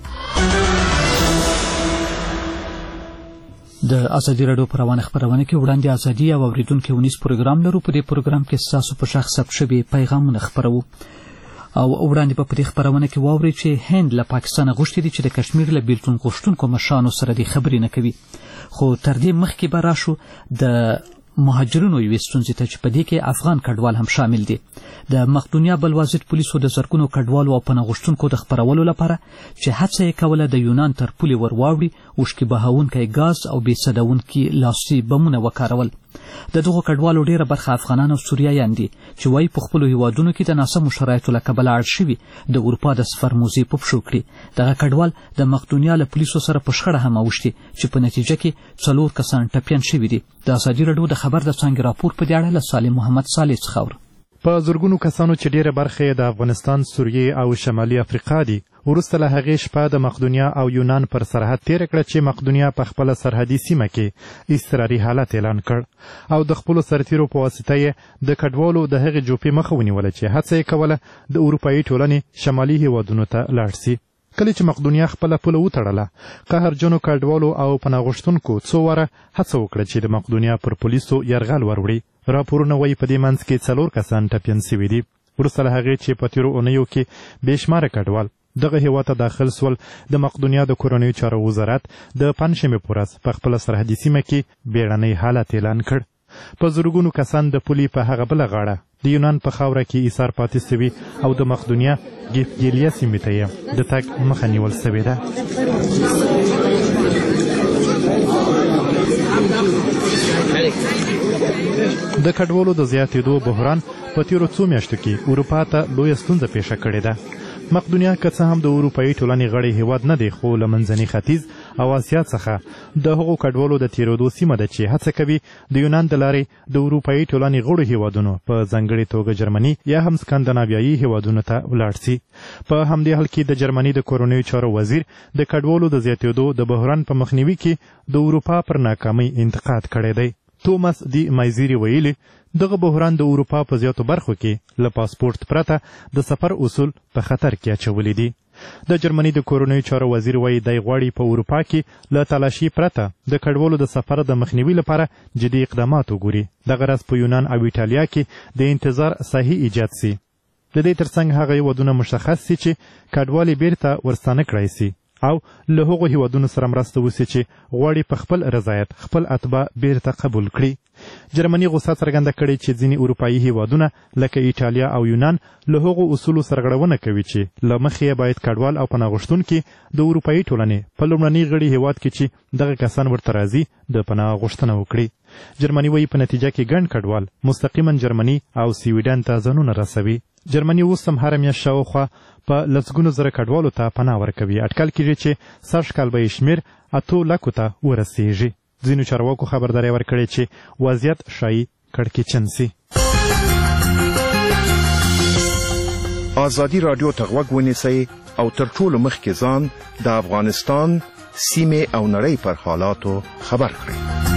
د ازادي راډیو په روانه خپرونه کې وړاندې ازادي او اوریدونکو ونیس پروګرام لرو. په دې پروګرام کې ستاسو په شخص ثبت شوي پیغامونه خپرو او وړاندې په دې خپرونه کې واورئ چې هند له پاکستان غوښتي دي چې د کشمیر له بیلتون غوښتونکو مشرانو سره د خبرې نه کوي، خو تر دې مخکې به راشو د مهاجرینو یوې ستونزې ته چې په دې کې افغان کډوال هم شامل دي. د مقدونیه بلوازیت پولیسو د زرګونو کډوالو او پناه غوښتونکو د خپرولو لپاره چې هڅه یې کوله د یونان تر پولې ور واوړي اوښکې بهونکی ګاز او بې سدونکي لاسي بمونه وکارول. د دغو کډوالو ډیره برخه افغانان او سوریایان دي چې وایي په خپلو هیوادونو کې د ناسمو شرایطو له کبله اړ شوي د اروپا د سفر موزې په پښو کړي. دغه کډوال د مقدونیه له پولیسو سره په شخړه هم اوښتي چې په نتیجه کې 4 کسان ټپیان شوي دي. د ازادي راډیو د خبر د څانګې راپور په دې اړه له صالح محمد صالح څخه اورو. په زرګونو کسانو چې ډیره برخه د افغانستان، سوریې او شمالي افریقا دي وروسته له هغې شپه د مقدونیه او یونان پر سرحد تیره کړه چې مقدونیه په خپله سرحدي سیمه کې اضطراري حالت اعلان کړ او د خپلو سرتیرو په واسطه یې د کډوالو د هغې جوپې مخه ونیوله چې هڅه یې کوله د اروپایي ټولنې شمالي هیوادونو ته لاړ سي. کله چې مقدونیه خپله پوله وتړله، قهرجنو کډوالو او پناه غوښتونکو څو واره هڅه وکړه چې د مقدونیه پر پولیسو یرغل وروړي. راپورونه وایي په دې منځ کې 4 کسان ټپیان سوي دي. وروسته له هغې چې په تېرو اونیو کې بې شماره کډوال دغه هیواد ته داخل سول، د مقدونیه د کورنیو چارو وزارت د پنجشنبې په ورځ په خپله سرحدي سیمه کې بیړنی حالت اعلان کړ. په زرګونو کسان د پولې په هغه بله غاړه د یونان په خاوره کې ایثار پاتې سوي او د مقدونیه ګیفګیلیا سیمې ته یې د تګ مخه نیول سوې ده. د کډوالو د زیاتېدو بحران په تېرو څو میاشتو کې اروپا ته لویه ستونزه پیښه کړې ده. مقدونیه که څه هم د اروپایي ټولنې غړی هیواد نه دی، خو له منځني ختیځ او اسیا څخه د هغو کډوالو د تېرېدو سیمه ده چې هڅه کوي د یونان د لارې د اروپایي ټولنې غړو هیوادونو په ځانګړې توګه جرمني یا هم سکاندناویایي هیوادونو ته ولاړ سي. په همدې حال کې د جرمني د کورنیو چارو وزیر د کډوالو د زیاتېدو د بحران په مخنیوي کې د اروپا پر ناکامۍ انتقاد کړی دی. توماس دی مایزیری ویلي دغه بحران د اروپا په زیاتو برخو کې له پاسپورت پرته د سفر اصول په خطر کې اچولي دي. د جرمني د کورنیو چارو وزیر وایي دی غواړي په اروپا کې له تلاشي پرته د کډوالو د سفر د مخنیوي لپاره جدي اقدامات وګوري. دغه راز په یونان او ایټالیا کې د انتظار صحیح ایجاد سي. د دې ترڅنګ هغه هیوادونه مشخص سي چې کډوالي بیرته ورستانه کړای سي او له هغو هیوادونو سره مرسته وسي چې غواړي په خپل رضایت خپل اتباع بیرته قبول کړي. جرمني غوسه څرګنده کړې چې ځینې اروپایي هیوادونه لکه ایټالیا او یونان له هغو اصولو سرغړونه کوي چې له مخې یې باید کډوال او پناه غوښتونکي د اروپایي ټولنې په لومړني غړي هیواد کې چې دغه کسان ورته راځي د پناه غوښتنه وکړي. جرمني وایي په نتیجه کې ګڼ کډوال مستقیما جرمني او سویډن ته ځانونه رسوي. جرمني اوس هم هره میاشت شاوخوا په لسګونو زره کډوالو ته پناه ورکوي. اټکل کېږي چې سږ کال به یې شمېر 8 لکو ته ورسیږي. ځینو چارواکو خبرداری ورکړې چې وضعیت ښایي کړکېچن سي. ازادي راډیو ته غوږ ونیسئ او تر ټولو مخکې ځان د افغانستان سیمې او نړۍ پر حالاتو خبر کړئ.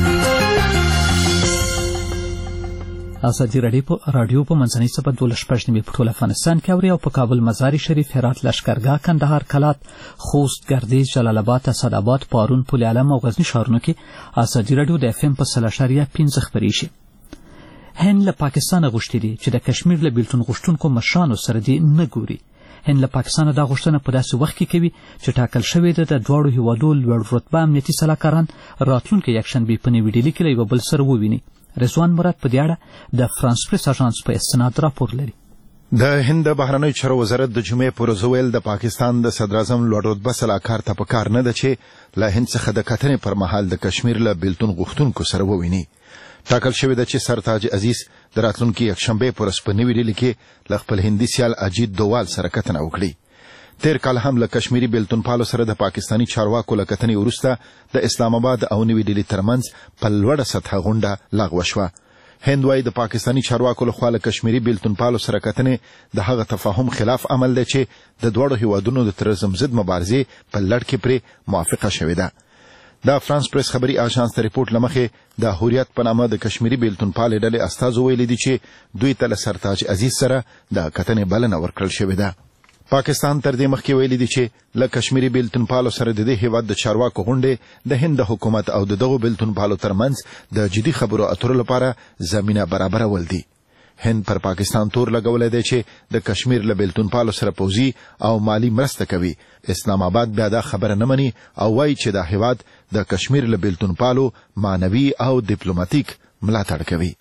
ازادي راډیو په منځنۍ سبا 12 په ټول افغانستان کې اوري او په کابل، مزار شریف، هرات، لشکرګاه، کندهار، کلات، خوست، ګردیز، جلال آباد، اسداباد، پارون، پل علم او غزنی ښارونو کې ازادي راډیو د FM په 3.5 خپرې شي. هند له پاکستانه غوښتي دي چې د کشمیر له بیلتون غوښتونکو مشرانو سره دې نه ګوري. هند له پاکستانه دا غوښتنه په داسې وخت کې کوي چې ټاکل شوې ده د دواړو هیوادو لوړ رتبه امنیتي سلاکاران راتلونکي یکشنبې په نیوي ډیلي کې له یو بل سره وویني. رضوان مراد په دې اړه د فرانس پریس اژانس په استناد راپور لري. د هند بهرنیو چارو وزارت د جمعې پر ورځ ویل د پاکستان د صدر اعظم لوړ رتبه سلاکار ته پکار نه ده چې له هند څخه د کتنې پر مهال د کشمیر له بیلتون غوښتونکو سره وویني. ټاکل شوې ده چې سرتاج عزیز د راتلونکي یکشنبې پر ورځ په نیوي ډیلي کې له خپل هندي سیال اجیت دووال سره کتنه وکړي. تیر کال هم له کشمیری بیلتون پالو سره د پاکستانی چارواکو له کتنې وروسته د اسلام آباد او نیوي ډیلي ترمنځ په لوړه سطحه غونډه لغوه شوه. هند وايي د پاکستانی چارواکو لخوا له کشمیری بیلتون پالو سره کتنې د هغه تفاهم خلاف عمل دی چې د دواړو هیوادونو د تروريزم ضد مبارزې په لړ کې پرې موافقه شوې ده. د فرانس پریس خبري اژانس ته ریپورت لمخې د هوریت په نامه د کشمیری بیلتون پالې ډلې استازو ویلي دي چې دوی ته له سرتاج عزیز سره د کتنې بلنه ورکړل شوې ده. پاکستان تر دې مخکې ویلي دي چې له کشمیری بیلتون پالو سره د دې هیواد د چارواکو غونډې د هند حکومت او دغه بیلتون پالو ترمنځ د جدي خبرو اترو لپاره زمينه برابرول دي. هند پر پاکستان تور لګولې دی چې د کشمیر له بیلتون پالو سره پوځي او مالی مرسته کوي. اسلام آباد بیا دا خبره نه مني او وایي چې دا هیواد د کشمیر له بیلتون پالو مانوي او ډیپلوماټیک ملاتړ کوي.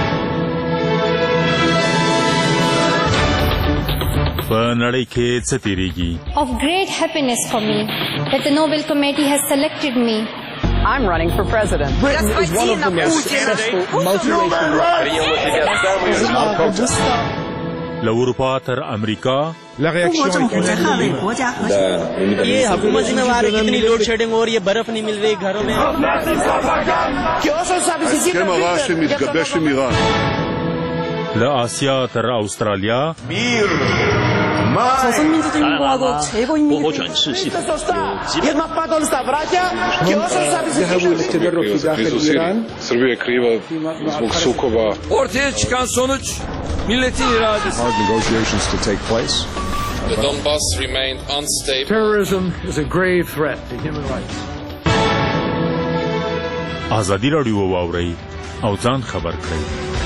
په نړۍ کې څه تیریږي؟ Of great happiness for me that the Nobel Committee has selected me. I'm running for president. Britain is one of the most successful multiracial له اروپا تر امریکا ये हुकूमत जिम्मेवार है कितनी load shedding और ये बर्फ नहीं मिल रही घरों में. له آسیا تر استرالیا ortaya çıkan sonuç milletin iradesi. Hard negotiations to take place. The Donbass remained unstable. Terrorism is a grave threat to human rights. ازادي راډیو واورئ او ځان خبر کړئ.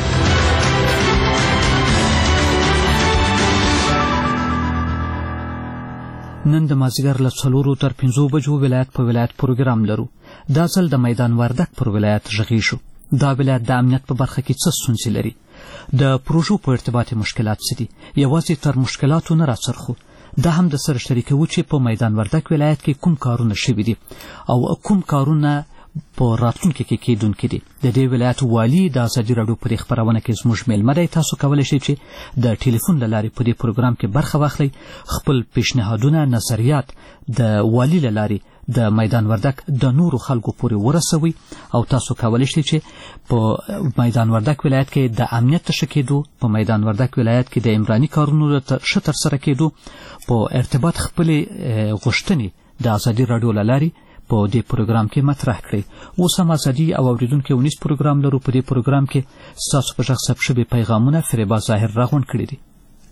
نن د مازیګر له 4 تر 5 بجو ولایت په ولایت پروګرام لرو. دا ځل د میدان وردک پر ولایت ژغی شو. دا ولایت د امنیت په برخه کې څه ستونزې لري؟ د پروژو په ارتباط مشکلات څه دي؟ یوازې تر مشکلاتو نه راڅرخو. دا هم د سره شریکو چې په میدان وردک ولایت کې کوم کارونه شوي دي او کوم کارونه په راتلونکي کې کېدونکي دي. د دې ولایت والي د ازادي راډیو په خبرونه کې زموږ میلمه دی. تاسو کولی شئ چې د ټلیفون له لارې په دې پروګرام کې برخه واخلئ، خپل پیشنهادونه، نظریات د والي له لارې د میدان وردک د نورو خلکو پورې ورسوي او تاسو کولی شئ چې په میدان وردک ولایت کې د امنیت د ښه کېدو، په میدان وردک ولایت کې د عمراني کارونو د ښه ترسره کېدو په ارتباط خپلې غوښتنې د ازادي راډیو له لارې په دې پروګرام کې مطرح کړئ. اوس هم ازادي او اوریدونکو ونیس پروګرام لرو. په دې پروګرام کې ستاسو په غږ ثبت شوي پیغامونه فریبا ظاهر راغونډ کړي دي.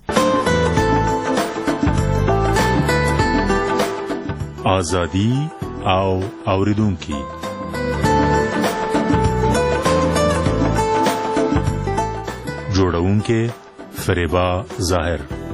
ازادي او اوریدونکو جوړونکو فریبا ظاهر.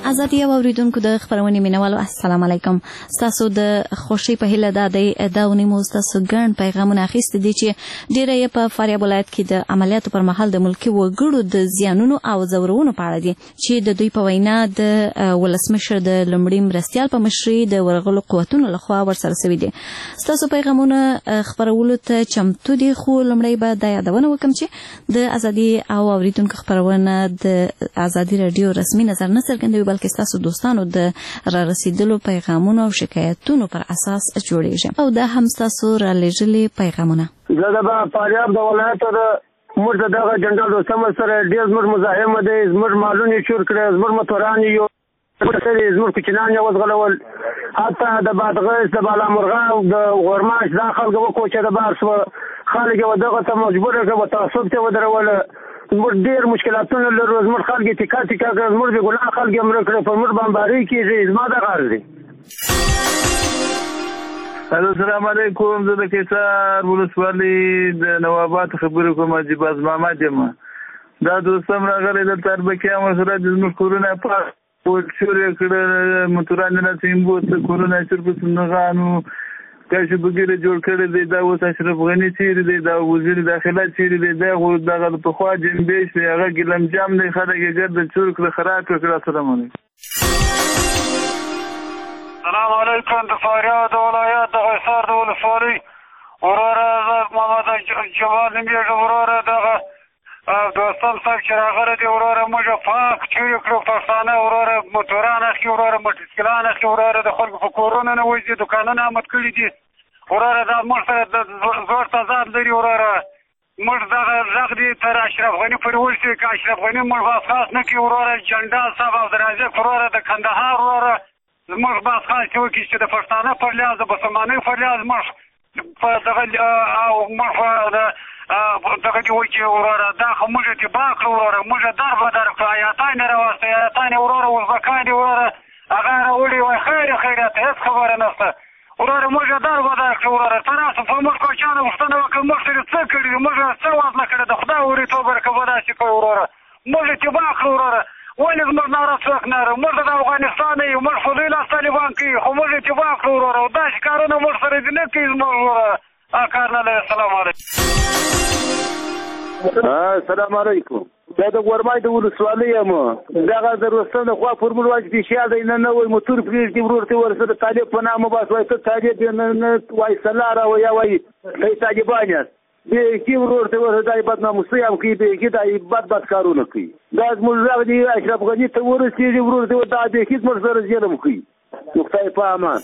ازادي اوریدونکو د خبرونې مینوالو السلام علیکم. تاسو د خوشي په هیله دا ونیمو تاسو ګڼ پیغامونه اخیستي دي چې ډیره یې په فاریاب ولایت کې د عملیاتو پر مهال د ملکي وګړو د زیانونو او ځورونو په اړه دي چې د دوی په وینا د ولسمشر د لومړي مرستیال په مشرۍ د ورغلو قوتونو لخوا ورسره شوي دي. تاسو پیغامونه خبرولو ته چمتو دي، خو لومړی به دا یادونه وکړم چې د ازادي او اوریدونکو خبرونه د ازادي رادیو رسمي نظر نه څرګندوي، بلکې ستاسو دوستانو د را رسیدلو پیغامونو او شکایتونو پر اساس جوړیږي او دا هم ستاسو را لېږلي پیغامونه. زه د فاریاب د ولایت د موږ دغه جنرال دوستم سره ډېر زموږ مزاحمه دی، زموږ مالونه چور کړی، زموږ موټران یو زموږ کوچنان یې وځغلول، حتی د بادغیس د بالامرغه د غورماش دا خلک وکوچه د بار شوه، خلک یې دغه ته مجبوره کړه، تعصب ته ودروله. زموږ ډېر مشکلاتونه لرو، زموږ خلک یې ټیکا کړه، زموږ بې ګناه خلک یې مړه کړه، پر موږ بمبارۍ کېږي. زما دغه عرض دی. السلام علیکم. زه د قیصار ولسوالۍ د نواباد خبرې کوم، جباز محمد یم. دا دوستم راغلی دلته اربکیان ورسره د زموږ کورونه پاک چور یې کړه، موټران یې راسې بوت، کورونه یې چور په صندوقانو کاشي بګیره جوړ کړی دی. دا اوس اشرف غني چیرې دی، دا وزیر داخله چیرې دی، دا خو دغه پخوا جنبیش دی، هغه ګلم جام دی، خلک یې ګرد چور کړه، خراب کړه. السلام علیکم. السلام علیکم. د فاریاب د ولایت د قیصار د ولسوالۍ وروره محمد جمال نومېږم. وروره دغه دوستم صاحب چې راغلی دی، وروره موږ پاک چورې کړو پښتانه، وروره موټران اخلي، وروره موټرسایکلان اخلي، وروره د خلکو په کورونو نه وځي، دوکانونه امد کړي دي. وروره دا موږ سره د زور تضاد لري. وروره موږ دغه غږ دی تر اشرف غني پورې ورسېږي، که اشرف غني موږ بحث خاص نه کړي. وروره جنډال صاحب عبدالرازق وروره د کندهار وروره موږ بحث خاص وکړي چې د پښتانه پر لحاظ د مسلمانۍ پر لحاظ موږ په دغه او موږ دغه دې وکړي. وروره دا خو موږ اتباع کړو، وروره موږ در بدر کړو، ایاتان یې راوستي، ایاتان یې وروره ازبکان دي، وروره هغه راوړي وایي خیرات هېڅ خبره نشته. وروره موږ در بدر کړو. وروره تاسو په موږ کوچیانو پوښتنه وکړه موږ سره څه کړي دي، موږ څه وزله کړې ده، خدای وریتوب ورکړه به داسې کوي. وروره موږ اتباع کړو. وروره ولې زموږ ناره څوک نه لرو، موږ د افغانستان یو، موږ فضیل لاس طالبان کوي، خو موږ اتباع کړو. وروره او داسې کارونه موږ سره دې نه کوي. زموږ وروره کار نه لري. السلام علیکم. السلام علیکم. دا د غورمای د ولسوالۍ یم. دغه د رستم د خوا فورمول واجب پیشیال دی، نه وایي موټر پرېږدي، ورور ته ورسره طالب په نامه بس وایي ته طالب یې، نه وایي سلاره یا وایي ته طالبان یاست. بیخي ورور ته ورسره دا بدناموسۍ هم کوي، بیخي دا بد کارونه کوي. دا زموږ غږ دی اشرف غني ته ورسېږي، ورور ته دا بیخي زموږ سره ظلم کوي. خدای په امان.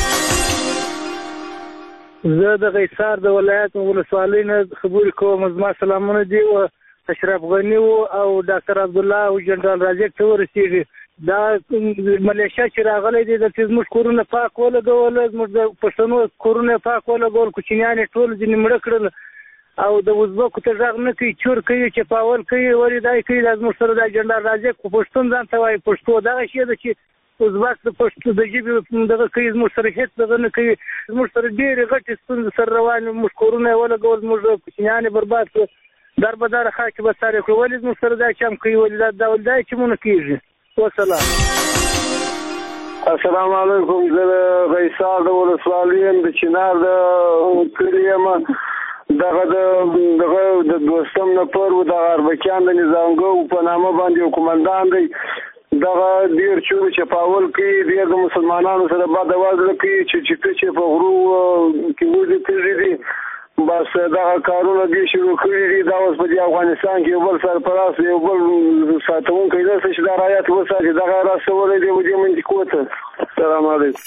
زه د قیصار د ولایت ولسوالۍ نه خبرې کوم. زما سلامونه دي اشرف غني او ډاکټر عبدالله او جنرال رازق ته ورسېږي. دا ملیشیا چې راغلی دی دلته زموږ کورونه پاک ولګول، زموږ د پښتنو کورونه پاک ولګول، کوچنیان یې ټول ځینې مړه کړل او د ازبکو ته غږ نه کوي، چور کوي، چپاول کوي، ولې دا کوي. دا زموږ سره دا جنرال رازق خو پښتون ځان ته وایي، پښتو دغه شی ده چې ازبک د پښتو د ژبې دغه کوي، زموږ سره هېڅ دغه نه کوي. زموږ سره ډېرې غټې ستونزې سره روانې، موږ کورونه یې ولګول، زموږ کوچنیان یې برباد کړل، در بداره خاکې به سارې کړو. ولې زموږ سره دا چم کوي، ولې دا چمونه کېږي. وسلام. السلام علیکم. زه د قیصار د ولسوالۍ یم، د چنار د کلي یم. دغه د دوستم نفر و دغه اربکیان د نظامګو په نامه باندې یو قومندان دی. دغه ډېر چور چپاول کوي، ډېر د مسلمانانو سره بد وضع کوي، چې په غرو کې وځي تېږي دي. بس دغه کارونه دې شروع کړي دي. دا اوس په دې افغانستان کې یو بل سرپرست، یو بل ساتونکی داسې چې دا رعایت وساتي، دغه راسولی دی دې منطقو ته. السلام علیکم.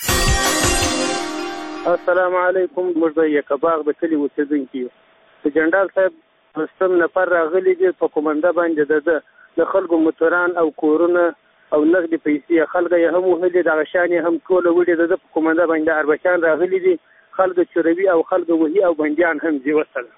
السلام علیکم. موږ د یکباغ د کلي اوسېدونکي یو. د جنډال صاحب رستم نفر راغلی دی، په کومنده باندې د خلکو موټران او کورونه او نغدې پیسې خلک یې هم وهلي، دغه شیان یې هم ټوله وړي. د په کومنده باندې اربکیان راغلي دي، خلک چوروي او خلک وهي او بندیان هم دي. وسلام.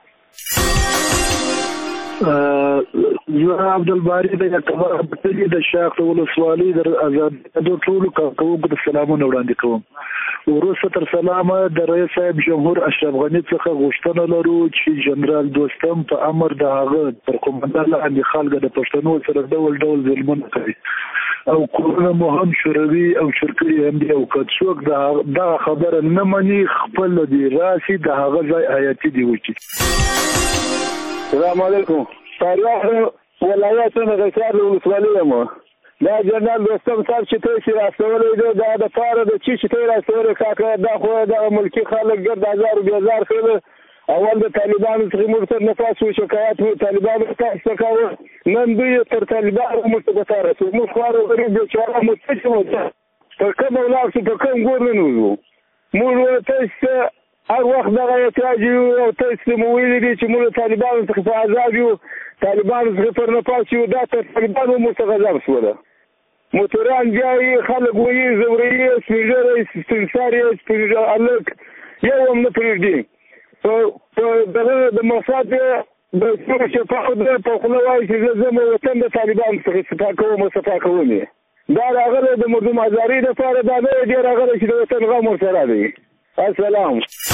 زه عبدالباري د یکباغ د کلي د شاخ ولسوالۍ د ازادۍ د ټولو کارکوونکو ته سلامونه وړاندې کوم. وروسته تر سلامه د رئیس صاحب جمهور اشرف غني څخه غوښتنه لرو چې جنرال دوستم په امر د هغه پر قومندان لاندې خلک د پښتنو سره ډول ظلمونه کوي. او کورونه مو هم شوروي او شرکړي هم دي او که څوک دا خبره نه مني خپل دی راشي د هغه ځای حیاتي دی وچی. السلام علیکم. فاریاب ولایت نه غسار ولسوالۍ یم. دا جنرال دوستم صاحب چې ته راستولې ده دا د پاره د چې ته راستولې کاکه دا خو د ملکی خلک ګرد هزار بیزار خېله اول د طالبانو څخه مرتد نفاس او شکایت وو طالبانو تاسو کاوه نن دوی تر طالبانو مرتبطه رسو مو خارو غریب چې هغه مستشفى په کوم ولایت په کوم ګور نه نو مو ته هر وخت دغه احتیاج او تاسو مو ویلي دي چې موږ طالبانو څخه په عذاب یو طالبانو څخه پر نفاس یو دا تر طالبانو مستغذب شوله موټران جاي خلک وایي زوري سپیژره استنساري سپیژره الک یو هم نه پریږدي په دغه د مفاد د څو شفاعت په خپل وایي چې زموږ وطن د طالبانو څخه صفا کوم دا راغله د مردم ازاري د لپاره دا نه دی راغله چې د وطن غم ورسره دی. السلام.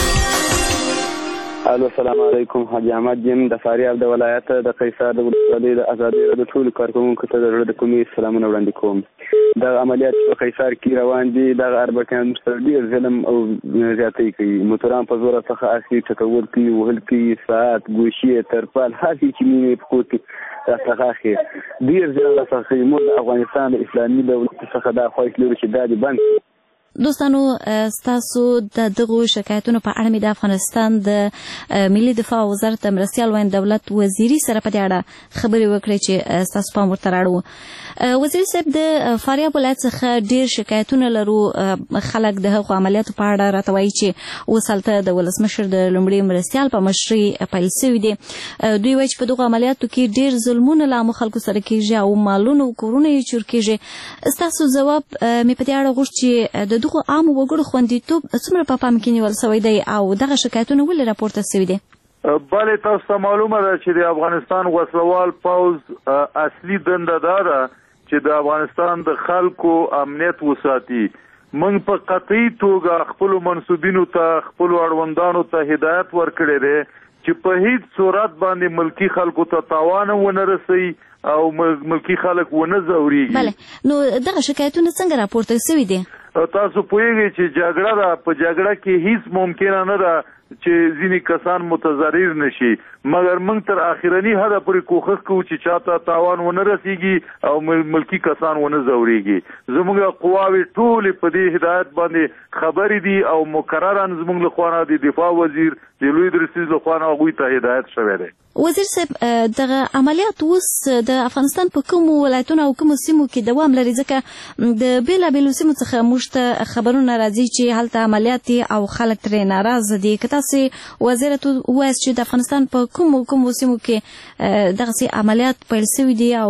السلام علیکم. حاجی احمد جیم د فاریاب د ولایت د قیصر د ولسوالۍ د ازادي د ټولو کارکوونکو ته د زړه د کومې سلامونه وړاندې کوم. د عملیات په قیصر کې روان دي د اربکیان سره ډېر ظلم او زیاتې کوي. موټران په زور څخه اخلي ټکول کوي وهل کوي ساعت ګوشي ترپال هڅې چې مینې په کوټي راڅخه اخلي ډېر زیات څخه موږ د افغانستان د اسلامي دولت څخه دا خواهش لرو چې دا دې بند. دوستانو ستاسو د دغو شکایتونو په اړه مې د افغانستان د ملي دفاع وزارت مرستیال وین دولت وزیري سره په دې اړه خبرې وکړې چې ستاسو پام ورته راړو. وزیري صاحب د فاریاب ولایت څخه ډېر شکایتونه لرو. خلک د هغو عملیاتو په اړه راته وایي چې اوس هلته د ولسمشر د لومړي مرستیال په مشرۍ پیل سوي دي. دوی وایي چې په دغو عملیاتو کې ډېر ظلمونه له عامو خلکو سره کېږي او مالونه او کورونه یې چور کېږي. ستاسو ځواب مې په دې اړه غوښت چې د دغو عامو وګړو خوندیتوب څومره په پام کې نیول سوی دی او دغه شکایتونه ولې راپورته سوي دي؟ بله تاسو ته معلومه ده چې د افغانستان وسلوال پوځ اصلي دنده دا ده چې د افغانستان د خلکو امنیت وساتي. موږ په قطعي توګه خپلو منصوبینو ته خپلو اړوندانو ته هدایت ورکړی دی چې په هیڅ صورت باندې ملکی خلکو ته تاوان ونه رسوي او ملکی خلک ونه ځورېږي. بله نو دغه شکایتونه څنګه راپورته سوي دي؟ تاسو پوهیږئ چې جګړه ده په جګړه کې هیڅ ممکنه نه ده چې ځینې کسان متضرر نشي مګر موږ تر اخرني حده پورې کوښښ کوو چې چاته تاوان ونه رسیږي او ملکی کسان ونه ځورېږي. زموږ قواوې ټولې په دې هدایت باندې خبرې دي او مقررا زموږ لخوا د دفاع وزیر د لوی درسیز لخوا هغوی ته هدایت شوی دی. وزیر صاحب دغه عملیات اوس د افغانستان په کومو ولایتونو او کومو سیمو کې دوام لري ځکه د بېلابېلو سیمو څخه موږ ته خبرونه راځي چې هلته عملیات دي او خلک ترې ناراضه دي. که تاسې وزیرت ووایاست چې د افغانستان په کومو سیمو کې دغسې عملیات پیل سوي دي او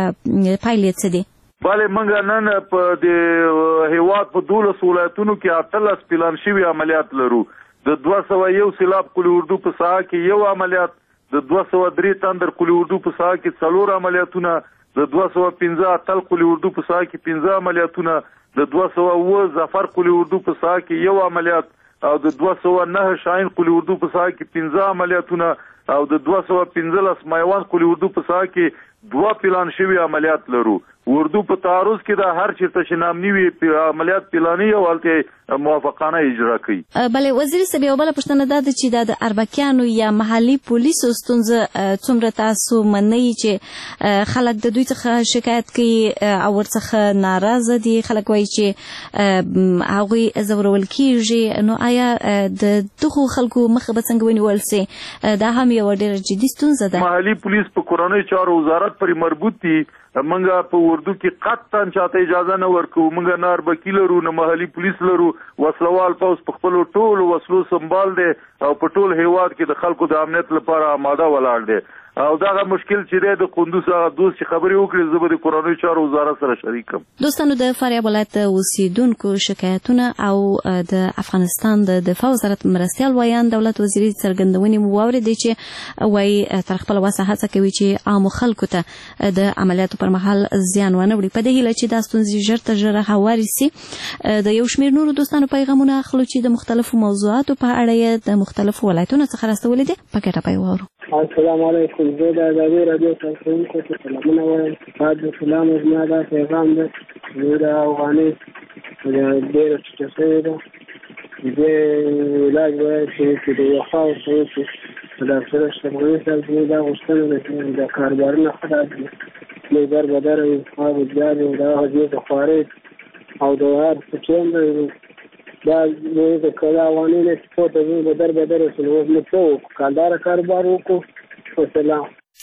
پایلې یې څه دي؟ بله موږ نن په د هېواد په 12 ولایتونو کې 18 پلان شوي عملیات لرو. د 201 سیلاب قلي اردو په ساحه کې یو عملیات، د 203 تندر قلي اردو په ساحه کې 4 عملیاتونه، د 215 اتل قلي اردو په ساحه کې 15 عملیاتونه، د 209 ظفر قلي اردو په ساحه کې یو عملیات او د 209 شاهین قلي اردو په ساحه کې 15 عملیاتونه او د 215 میوان قلي اردو په ساحه کې 2 پلان شوي عملیات لرو. اردو په تعرض کې دا هر چیرته چې نامني وي عملیات پلاني او هلته موافقانه اجرا کوي. بله وزیر صاحب یوه بله پوښتنه دا ده چې دا د اربکیانو یا محلي پولیسو ستونزه څومره تاسو منئ چې خلک د دوی څخه شکایت کوي او ورڅخه ناراضه دي؟ خلک وایي چې هغوی ځورول کیږي. نو آیا د دغو خلکو مخه به څنګه ونیول سي؟ دا هم یوه ډېره جدي ستونزه ده. محلي پولیس په کورنیو چارو وزارت پورې مربوط دي. منګه په اردو کې قطعا چاته اجازه نه ورکوو. منګه نه اربکي لرو نه محلي پولیس لرو. وسلوال پوځ په خپلو ټولو وسلو سنبال دی او په ټول هیواد کې د خلکو د امنیت لپاره آماده ولاړ دی او دغه مشکل چې دی د قندوز هغه دوست چې خبرې وکړي زه به د کورنیو چارو وزارت سره شریکم. دوستانو د فاریاب ولایت د اوسیدونکو شکایتونه او د افغانستان د دفاع وزارت مرستیال ویان دولت وزیري څرګندونې مو واورېدې چې وایي تر خپله وسه هڅه کوي چې عامو خلکو ته د عملیاتو پر مهال زیان ونه وړي. په دې هیله چې دا ستونزې ژر تر ژره هوارې سي. د یو شمېر نورو دوستانو پیغامونه اخلو چې د مختلفو موضوعاتو په اړه یې د مختلفو ولایتونو څخه راستولي دي. په ګټه به یې واورو. السلام علیکم. زه د ازادي راډیو کارکوونکو ته سلامونه وایم. تاسو سلام زما دا پیغام ده. زه د افغاني ډېره ټیټه شوې ده. دې علاج باید چې د وفا ورته وشي. د ډاکټر اشرف غني صاحب زموږ دا غوښتنه ده چې د کاروبارونه ښه راځي. لوی بربدره وي، خواږه وي، د هغه ځای د خوارۍ او د هر څه چې هم دی دا د افغاني نه سپورټ د بربدره سره اوس موږ څه وکړو؟ کالداره کاروبار وکړو. وسلام.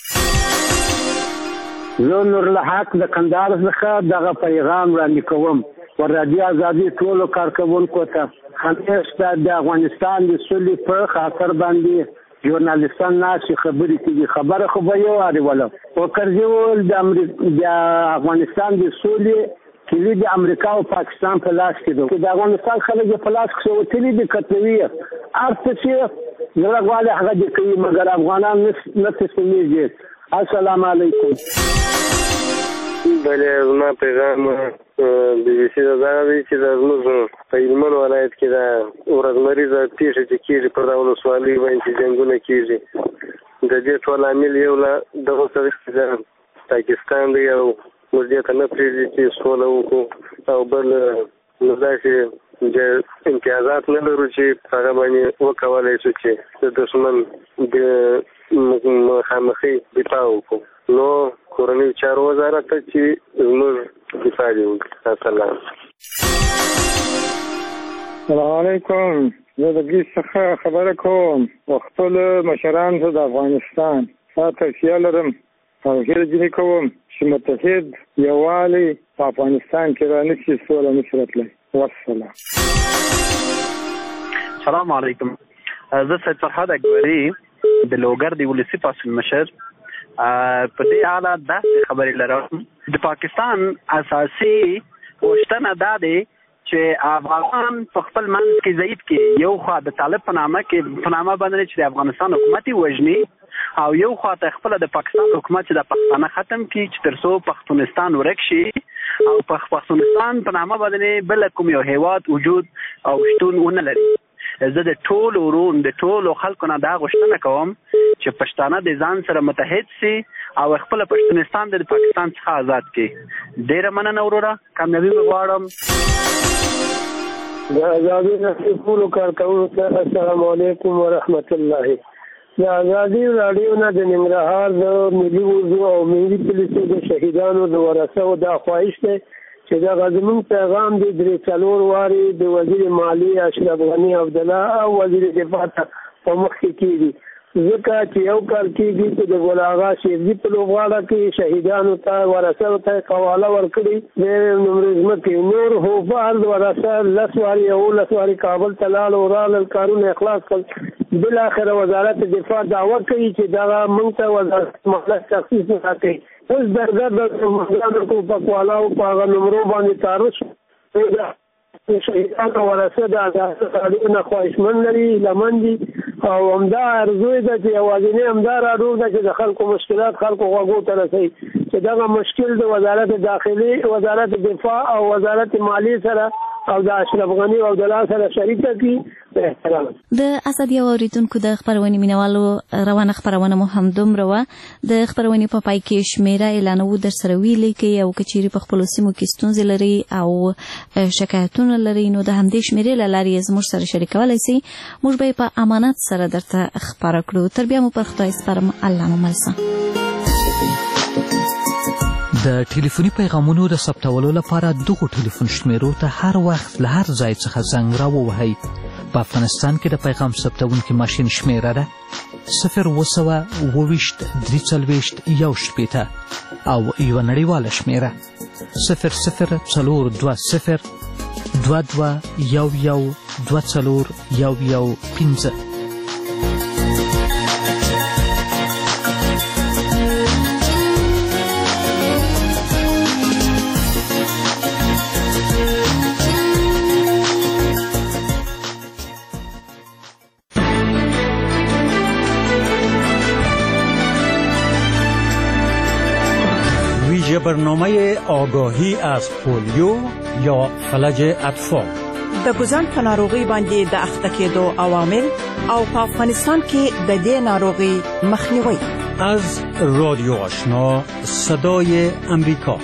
زه نورالحق د کندهار څخه دغه پیغام وړاندې کوم ور رادیو ازادي ټولو کارکوونکو ته. همیشه د افغانستان د سولې په خاطر باندې ژورنالیستان ناسي خبرې کوي. خبره خو به یو اړوله وکړي ول د افغانستان د سولې کلی د امریکا او پاکستان په لاس کې ده. د افغانستان خلک په لاس کې وتلي دي کتوي ارته چې زړه غواړي هغه دې کوي مګر افغانان نه تسلیمېږي. السلام علیکم. بله زما پیغام بي بي سي ته دا دی چې د زموږ په هلمند ولایت کې دا ورځمریزه پیښې چې کېږي په دا ولسوالۍ باندې چې جنګونه کېږي د دې ټول عامل یو له دغه سره چې د پاکستان دی او موږ دې ته نه پرېږدي چې سوله وکړو او بل نو داسې د امتیازات نه لرو چې هغه باندې وکولی شو چې د دښمن د مخامخي دفاع وکړو. نو کورنیو چارو وزارت ته چې زموږ دفاع دې وکړي. السلام. السلام علیکم. زه د ګیس څخه خبره کوم او خپلو مشرانو ته د افغانستان توصیه لرم او هیله ځینې کوم چې متحد یووالی په افغانستان کې رانشي، سوله نشي راتلی. والسلام. سلام علیکم. زه سید فرهاد اکبري د لوګر د ولسي پاڅون مشر په دې اړه داسې خبرې لرم. د پاکستان اساسي غوښتنه دا دی چې افغانان په خپل منځ کې ضعیف کې یو خوا د طالب په نامه باندې چې د افغانستان حکومت وژني او یو خوا ته خپل د پاکستان حکومت چې د پښتانه ختم کړي چې تر څو پښتونستان ورک شي او په پښتونستان په نامه باندې بل کوم یو هیواد وجود او شتون ونه لري. زه د ټولو ورون د ټولو خلکو نه دا غوښتنه کوم چې پښتانه د ځان سره متحد سي او خپل پښتونستان د پاکستان څخه آزاد کړي. ډیره مننه وروره. کامیابي غواړم. د ازادي راډیو ټولو کارکوونکو ته السلام علیکم ورحمت الله. د ازادي راډیو نه د ننګرهار د ملي وضو او ملي پولیسو د شهیدانو د ورثو دا خواهش دی چې دا زموږ پیغام دی درې څلور واري د وزیر مالیه اشرف غني عبدالله او وزیر دفاع ته په مخ کې کېږي ځکه چې یو کال کېږي چې د ګل اغا شیرزي په لوبغاړه کې شهیدانو ته ورثو ته قواله ورکړي د نمرې ځمکې نور هوفار ورثه 10 واري 11 واري کابل ته لاړ او رالل کارونه اخلاص کړل. بالاخره وزارت دفاع دعوه کوي چې دا موږ ته وزارت مالیه تخصیص راکړي. اوس درګر د مهاجرانو کو پکوالا او په نمبرو باندې تعرض شهیدانو ورثه د ازادۍ نه خواهشمن لري لمن دي او همدا ارزو ده چې یوازینی همدا راډو ده چې د خلکو مشکلات خلکو غوږو ته رسوي چې دغه مشکل د وزارت داخلي وزارت دفاع او وزارت مالیې سره او د اشرف غني او د لاس سره شریکه کی. احترام. د ازادي اوریدونکو د خبرونې مینوالو روانه خبرونه مو هم دومره وه. د خبرونې په پای کې شمیره اعلانوو در سره ویلې کې او کچيري په خپلو سیمو کې ستونزې لري او شکایتونه لري نو د همدې شمیرې له لارې زموږ سره شریکولی سي. موږ به په امانت سره درته خبره کړو. تر بیا مو پر خدای سپارم. الله مو ملسه. د ټلیفوني پیغامونو د ثبتولو لپاره دغو ټلیفون شمیرو ته هر وخت له هر ځای څخه زنګ راووهئ. په افغانستان کې د پیغام ثبتونکي ماشین شمیره ده 020 340 1 او یوه نړیواله شمیره 0040 22 11 24 11 برنامه آگاهی از پولیو یا فلج اطفال. د ګوزن په ناروغي باندې د اخته کېدو عوامل او په افغانستان کې د دې ناروغي مخنیوي. از رادیو آشنا صدای امریکا.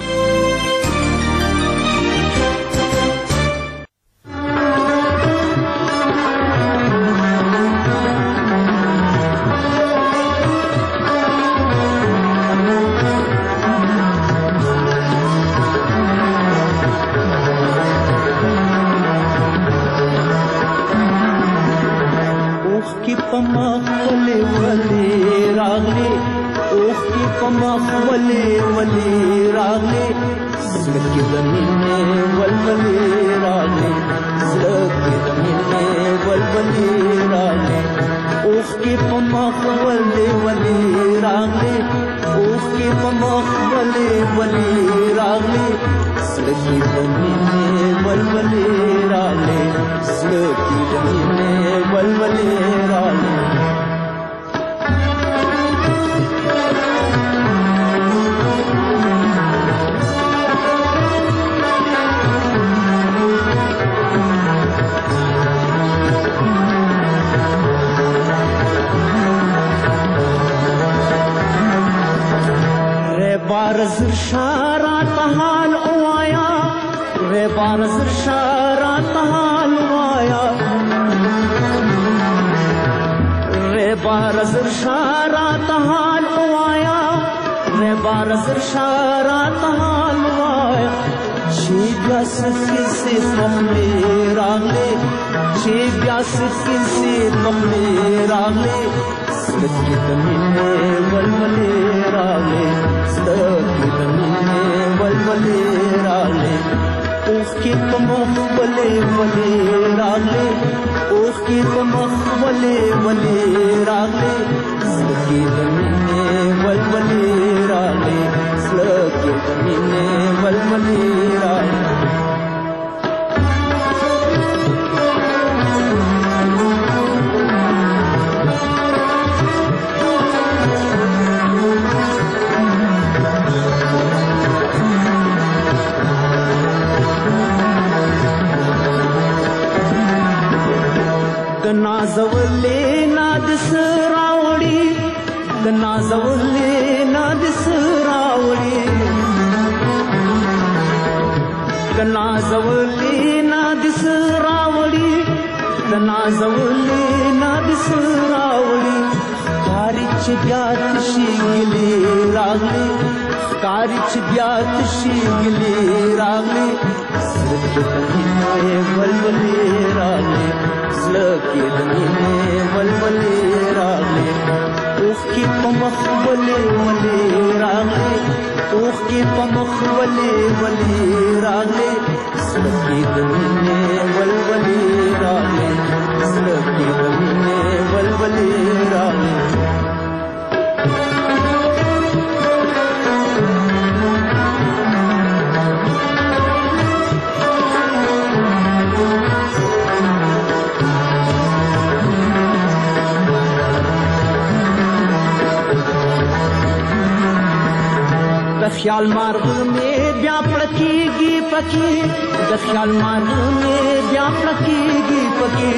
خیال مارغ میں بیا پڑکیگی پکی د خیال مارغ میں بیا پڑکیگی پکی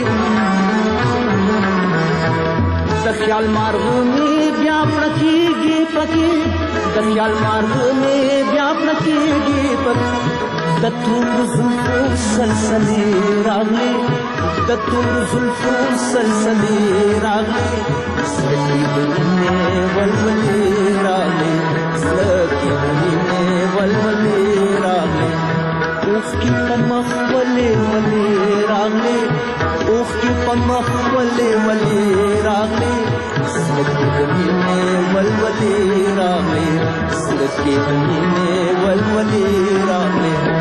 د خیال مارغ میں بیا پڑکیگی پکی د خیال مارغ میں بیا پڑکیگی پکی د تور زلفو سلسلې راغلي د تور زلفو سلسلې راغلي سلکی دنیا ولولې راغلي سلکی دنیا ولولې راغلي اوخ کی پمخ ولې ولې راغلي اوخ کی پمخ ولې ولې راغلي سلکی دنیا ولولې راغلي سلکی دنیا ولولې راغلي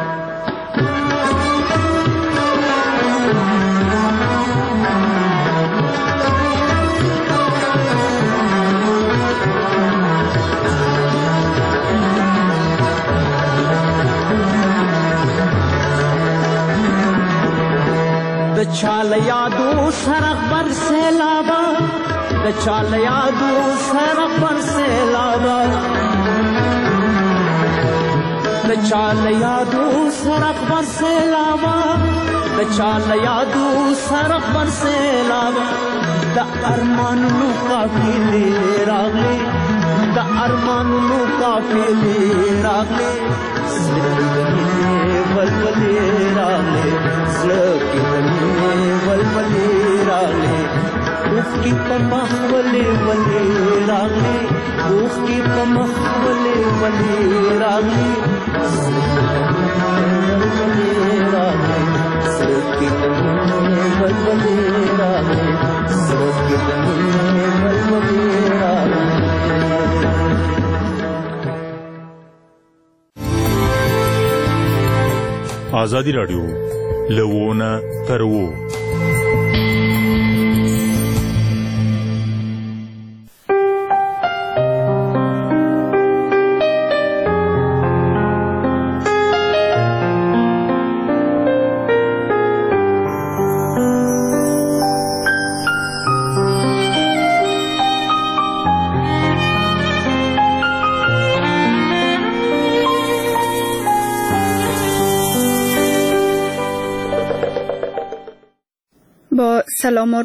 چال یادو سرق بر سیلابا د چال یادو سرق بر سیلابا د چال یادو سرق بر سیلابا د چال یادو سره پر سیلاب د ارمانونو قافلې راغلي د ارمانونو قافلې راغلي ولولې راغلي زړه کې ولولې راغلي اوخ کې په مخ ولې ولې راغلي اوخ کې په مخ ولې ولې راغلي ولولې راغلي زړه کې ولولې راغلي زړه کې ولولې راغلي. آزادی راډیو لوونه تر وو. با سلام و